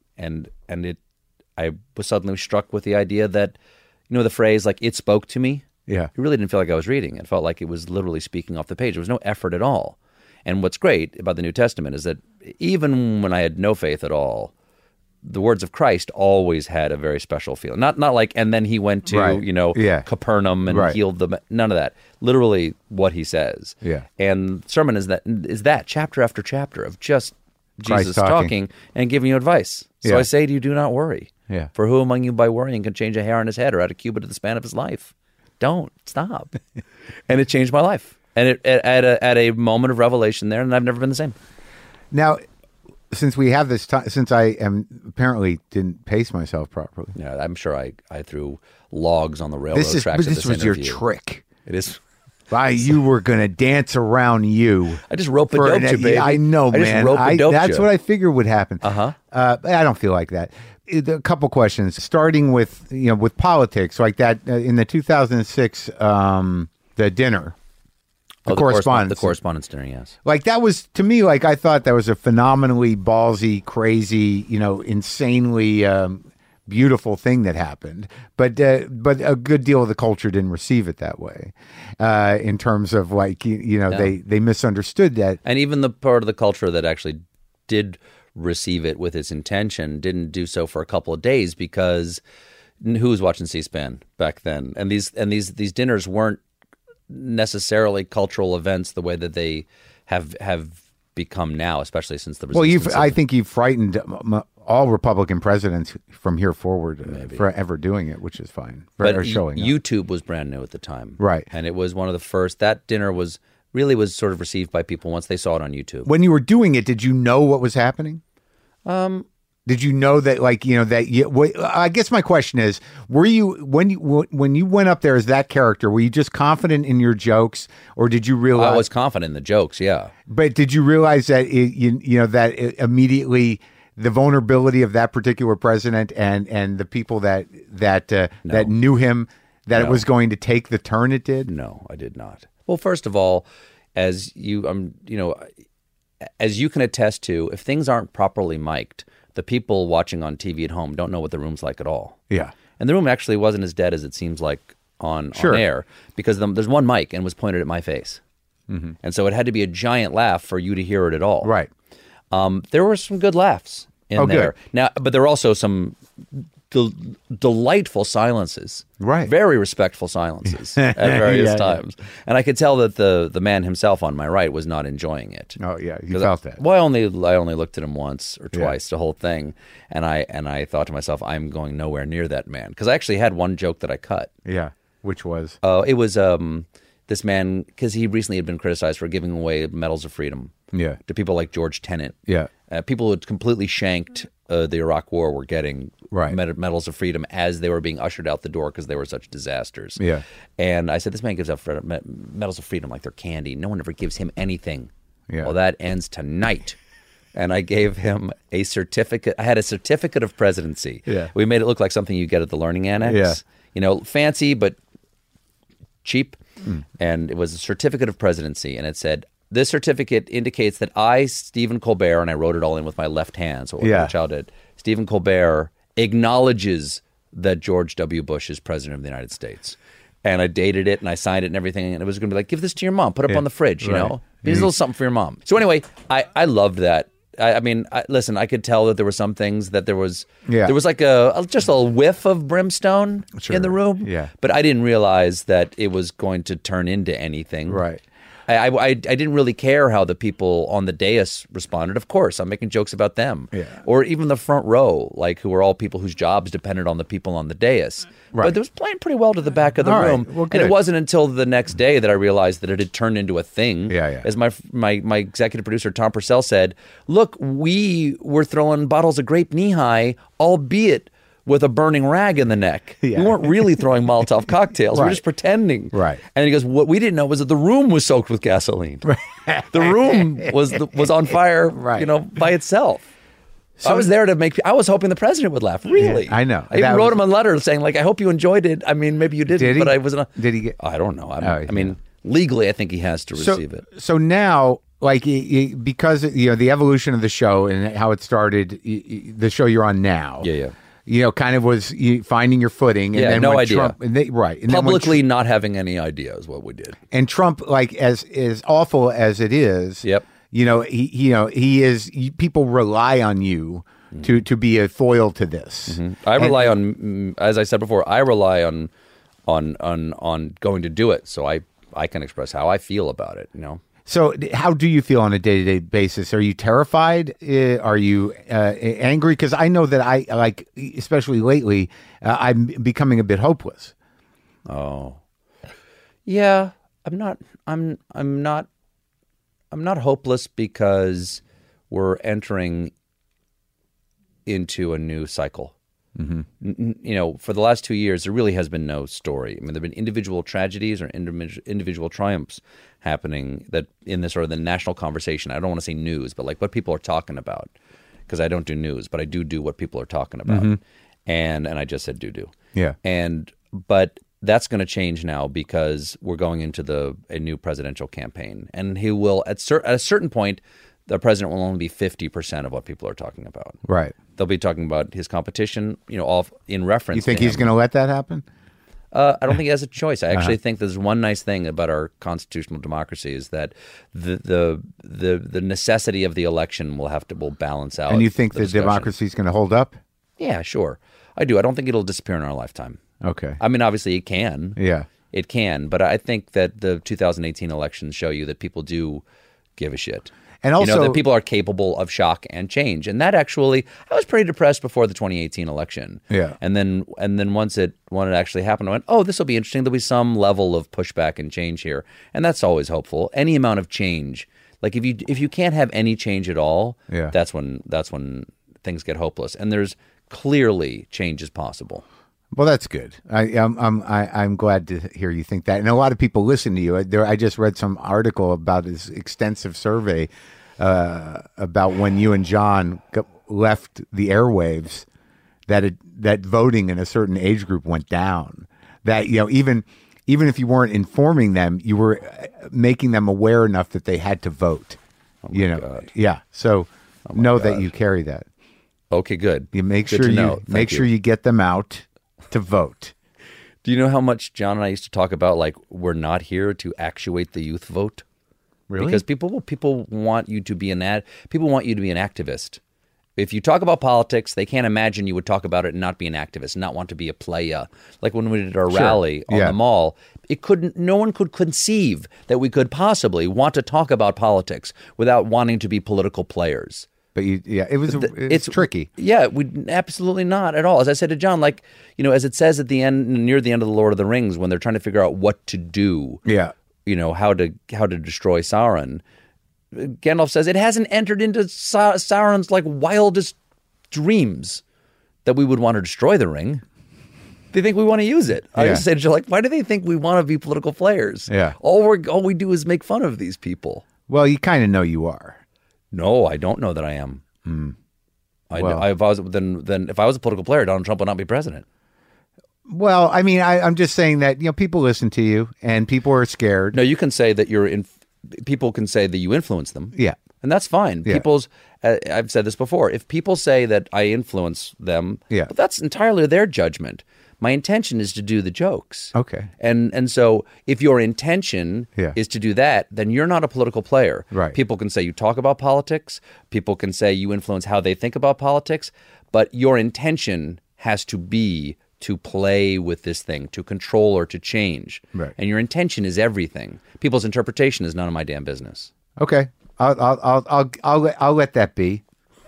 I was suddenly struck with the idea that, the phrase, like, it spoke to me. Yeah. It really didn't feel like I was reading. It felt like it was literally speaking off the page. There was no effort at all. And what's great about the New Testament is that even when I had no faith at all, the words of Christ always had a very special feeling. Not like, and then he went to, Capernaum and healed them. None of that. Literally what he says. Yeah. And sermon is that chapter after chapter of just Jesus talking and giving you advice. So I say to you, do not worry. Yeah. For who among you by worrying can change a hair on his head or add a cubit to the span of his life? Don't. Stop. And it changed my life. And it at a moment of revelation there, and I've never been the same. Now, since we have this time, since I apparently didn't pace myself properly. Yeah, I'm sure I threw logs on the railroad tracks. But this was interview. your trick. It is. You were going to dance around you. I just rope-a-doped you, baby. I know, man. Just rope-a-doped that's you. what I figured would happen. I don't feel like that. A couple questions, starting with with politics, like that in the 2006 the dinner. The correspondence dinner, yes. Like that was, to me, like I thought that was a phenomenally ballsy, crazy, insanely beautiful thing that happened. But a good deal of the culture didn't receive it that way, in terms of like, they misunderstood that. And even the part of the culture that actually did receive it with its intention didn't do so for a couple of days because who was watching C-SPAN back then? And these dinners weren't necessarily cultural events the way that they have become now, especially since the resistance. Well, I think you've frightened all Republican presidents from here forward for ever doing it, which is fine. But showing YouTube was brand new at the time, right? And it was one of the first. That dinner was sort of received by people once they saw it on YouTube. When you were doing it, did you know what was happening? Did you know that, like, that you, I guess my question is, were you, when you went up there as that character, were you just confident in your jokes, or did you realize? I was confident in the jokes, yeah. But did you realize that, immediately the vulnerability of that particular president and the people that knew him, that it was going to take the turn it did? No, I did not. Well, first of all, as you can attest to, if things aren't properly mic'd, the people watching on TV at home don't know what the room's like at all. Yeah. And the room actually wasn't as dead as it seems like on air, because there's one mic and it was pointed at my face. Mm-hmm. And so it had to be a giant laugh for you to hear it at all. Right. There were some good laughs in there. Good. Now, but there were also some delightful silences, right? Very respectful silences at various times, and I could tell that the man himself on my right was not enjoying it. Oh yeah, you felt that. Well, I only looked at him once or twice the whole thing, and I thought to myself, I'm going nowhere near that man, because I actually had one joke that I cut. Yeah, which was? It was this man, because he recently had been criticized for giving away medals of freedom. Yeah. To people like George Tenet. Yeah. People who had completely shanked the Iraq War were getting medals of freedom as they were being ushered out the door because they were such disasters. Yeah. And I said, this man gives out medals of freedom like they're candy. No one ever gives him anything. Yeah. Well, that ends tonight. And I gave him a certificate. I had a certificate of presidency. Yeah. We made it look like something you get at the Learning Annex. Yeah. Fancy but cheap. And it was a certificate of presidency. And it said, this certificate indicates that I, Stephen Colbert, and I wrote it all in with my left hand, so what the child did, Stephen Colbert acknowledges that George W. Bush is president of the United States. And I dated it, and I signed it and everything, and it was going to be like, give this to your mom, put it up on the fridge, Here's a little something for your mom. So anyway, I loved that. Listen, I could tell that there were some things that there was like just a whiff of brimstone in the room, but I didn't realize that it was going to turn into anything. Right. I didn't really care how the people on the dais responded. Of course, I'm making jokes about them. Yeah. Or even the front row, like who were all people whose jobs depended on the people on the dais. Right. But it was playing pretty well to the back of the room. Well, and it wasn't until the next day that I realized that it had turned into a thing. Yeah. As my executive producer, Tom Purcell, said, look, we were throwing bottles of grape knee-high, albeit with a burning rag in the neck. Yeah. We weren't really throwing Molotov cocktails. We were just pretending. Right. And he goes, what we didn't know was that the room was soaked with gasoline. The room was on fire, by itself. So I was there to I was hoping the president would laugh. Really. Yeah, I know. I even wrote him a letter saying, like, I hope you enjoyed it. I mean, maybe you didn't, but I wasn't. Did he get? I don't know. I mean, legally, I think he has to receive it. So now, like, because, the evolution of the show and how it started, the show you're on now. Yeah. Kind of was finding your footing. And then no idea. Trump, and publicly not having any idea is what we did. And Trump, like, as awful as it is, he is. People rely on you to be a foil to this. Mm-hmm. I rely on, as I said before, I rely on going to do it, so I can express how I feel about it. So how do you feel on a day-to-day basis? Are you terrified? Are you angry? Because I know that I, like, especially lately, I'm becoming a bit hopeless. Oh, yeah. I'm not hopeless because we're entering into a new cycle. Mm-hmm. For the last 2 years, there really has been no story. I mean, there have been individual tragedies or individual triumphs happening that in this sort of the national conversation. I don't want to say news, but like what people are talking about, because I don't do news, but I do what people are talking about. Mm-hmm. And I just said do. Yeah. But that's going to change now because we're going into a new presidential campaign, and he will at a certain point. The president will only be 50% of what people are talking about. Right. They'll be talking about his competition, all in reference. You think to he's going to let that happen? I don't think he has a choice. I actually think there's one nice thing about our constitutional democracy is that the necessity of the election will balance out. And you think the democracy is going to hold up? Yeah, sure. I do. I don't think it'll disappear in our lifetime. Okay. I mean, obviously it can. Yeah. It can. But I think that the 2018 elections show you that people do give a shit. And also, that people are capable of shock and change. And that actually, I was pretty depressed before the 2018 election. Yeah. And then when it actually happened, I went, oh, this will be interesting. There'll be some level of pushback and change here. And that's always hopeful. Any amount of change. Like if you can't have any change at all, that's when things get hopeless. And there's clearly change is possible. Well, that's good. I'm glad to hear you think that. And a lot of people listen to you. I just read some article about this extensive survey about when you and John left the airwaves, that voting in a certain age group went down. That, you know, even if you weren't informing them, you were making them aware enough that they had to vote. Oh my God. Yeah. So know that you carry that. Okay, good. You make Good sure to know. sure you get them out to vote. Do you know how much John and I used to talk about, like, we're not here to actuate the youth vote? Really? Because people want you to be people want you to be an activist. If you talk about politics, they can't imagine you would talk about it and not be an activist, not want to be a playa. Like when we did our rally on the mall, no one could conceive that we could possibly want to talk about politics without wanting to be political players. But it's tricky. Yeah, we absolutely not at all. As I said to John, like, you know, as it says at the end, near the end of the Lord of the Rings, when they're trying to figure out what to do. Yeah. You know, how to destroy Sauron. Gandalf says it hasn't entered into Sauron's like wildest dreams that we would want to destroy the ring. They think we want to use it. I used to say to Joe, like, why do they think we want to be political players? Yeah. All we do is make fun of these people. Well, you kind of know you are. No, I don't know that I am. If I was a political player, Donald Trump would not be president. Well, I mean, I'm just saying that, you know, people listen to you and people are scared. No, you can say that people can say that you influence them. Yeah. And that's fine. Yeah. I've said this before. If people say that I influence them, yeah, that's entirely their judgment. My intention is to do the jokes. Okay. And so if your intention is to do that, then you're not a political player. Right. People can say you talk about politics. People can say you influence how they think about politics. But your intention has to be to play with this thing, to control or to change. Right. And your intention is everything. People's interpretation is none of my damn business. Okay. I'll let that be.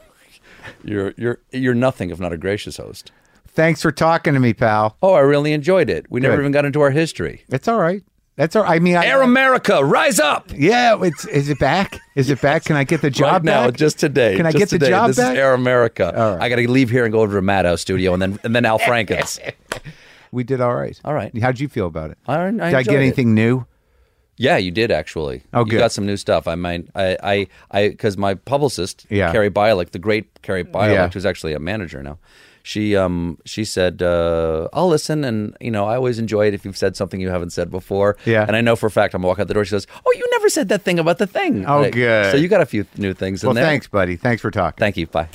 You're nothing if not a gracious host. Thanks for talking to me, pal. Oh, I really enjoyed it. We never even got into our history. That's all right. That's all right. I mean, Air America, rise up! Yeah, is it back? Is it back? Can I get the job right now, back? just today. Can I just get today. the job this back? This is Air America. Right. I got to leave here and go over to Madhouse Studio and then Al Franken's. We did all right. All right. How'd you feel about it? I did I get anything new? Yeah, you did actually. Oh, good. You got some new stuff. Because my publicist, Carrie Bialik, the great Carrie Bialik, who's actually a manager now. She said, I'll listen, and you know I always enjoy it if you've said something you haven't said before. Yeah. And I know for a fact I'm walking out the door. She goes, "Oh, you never said that thing about the thing." Oh, good. So you got a few new things in there. Well, thanks, buddy. Thanks for talking. Thank you. Bye.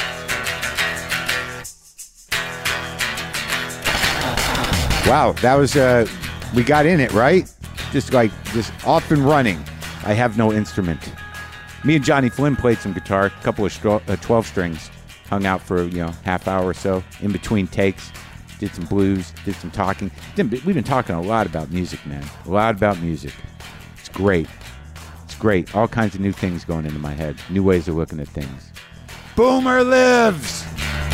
Wow, that was we got in it right. Just off and running. I have no instrument. Me and Johnny Flynn played some guitar, a couple of 12 strings. Hung out for, half hour or so in between takes, did some blues, did some talking. We've been talking a lot about music, man. A lot about music. It's great. It's great. All kinds of new things going into my head. New ways of looking at things. Boomer lives!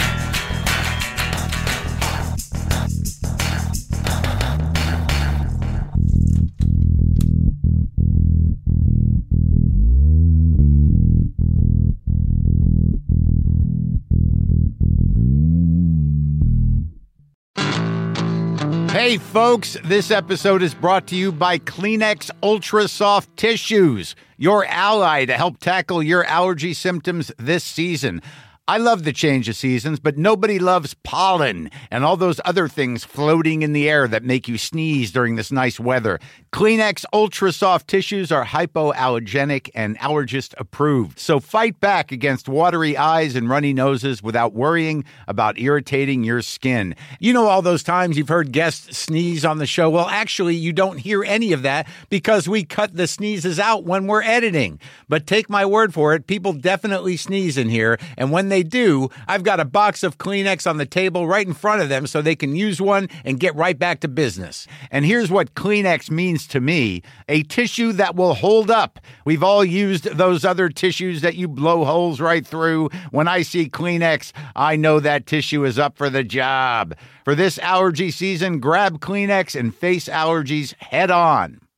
Hey folks, this episode is brought to you by Kleenex Ultra Soft Tissues, your ally to help tackle your allergy symptoms this season. I love the change of seasons, but nobody loves pollen and all those other things floating in the air that make you sneeze during this nice weather. Kleenex Ultra Soft Tissues are hypoallergenic and allergist approved. So fight back against watery eyes and runny noses without worrying about irritating your skin. You know all those times you've heard guests sneeze on the show? Well, actually, you don't hear any of that because we cut the sneezes out when we're editing. But take my word for it, people definitely sneeze in here, and when they do, I've got a box of Kleenex on the table right in front of them so they can use one and get right back to business. And here's what Kleenex means to me: a tissue that will hold up. We've all used those other tissues that you blow holes right through. When I see Kleenex, I know that tissue is up for the job. For this allergy season, grab Kleenex and face allergies head on.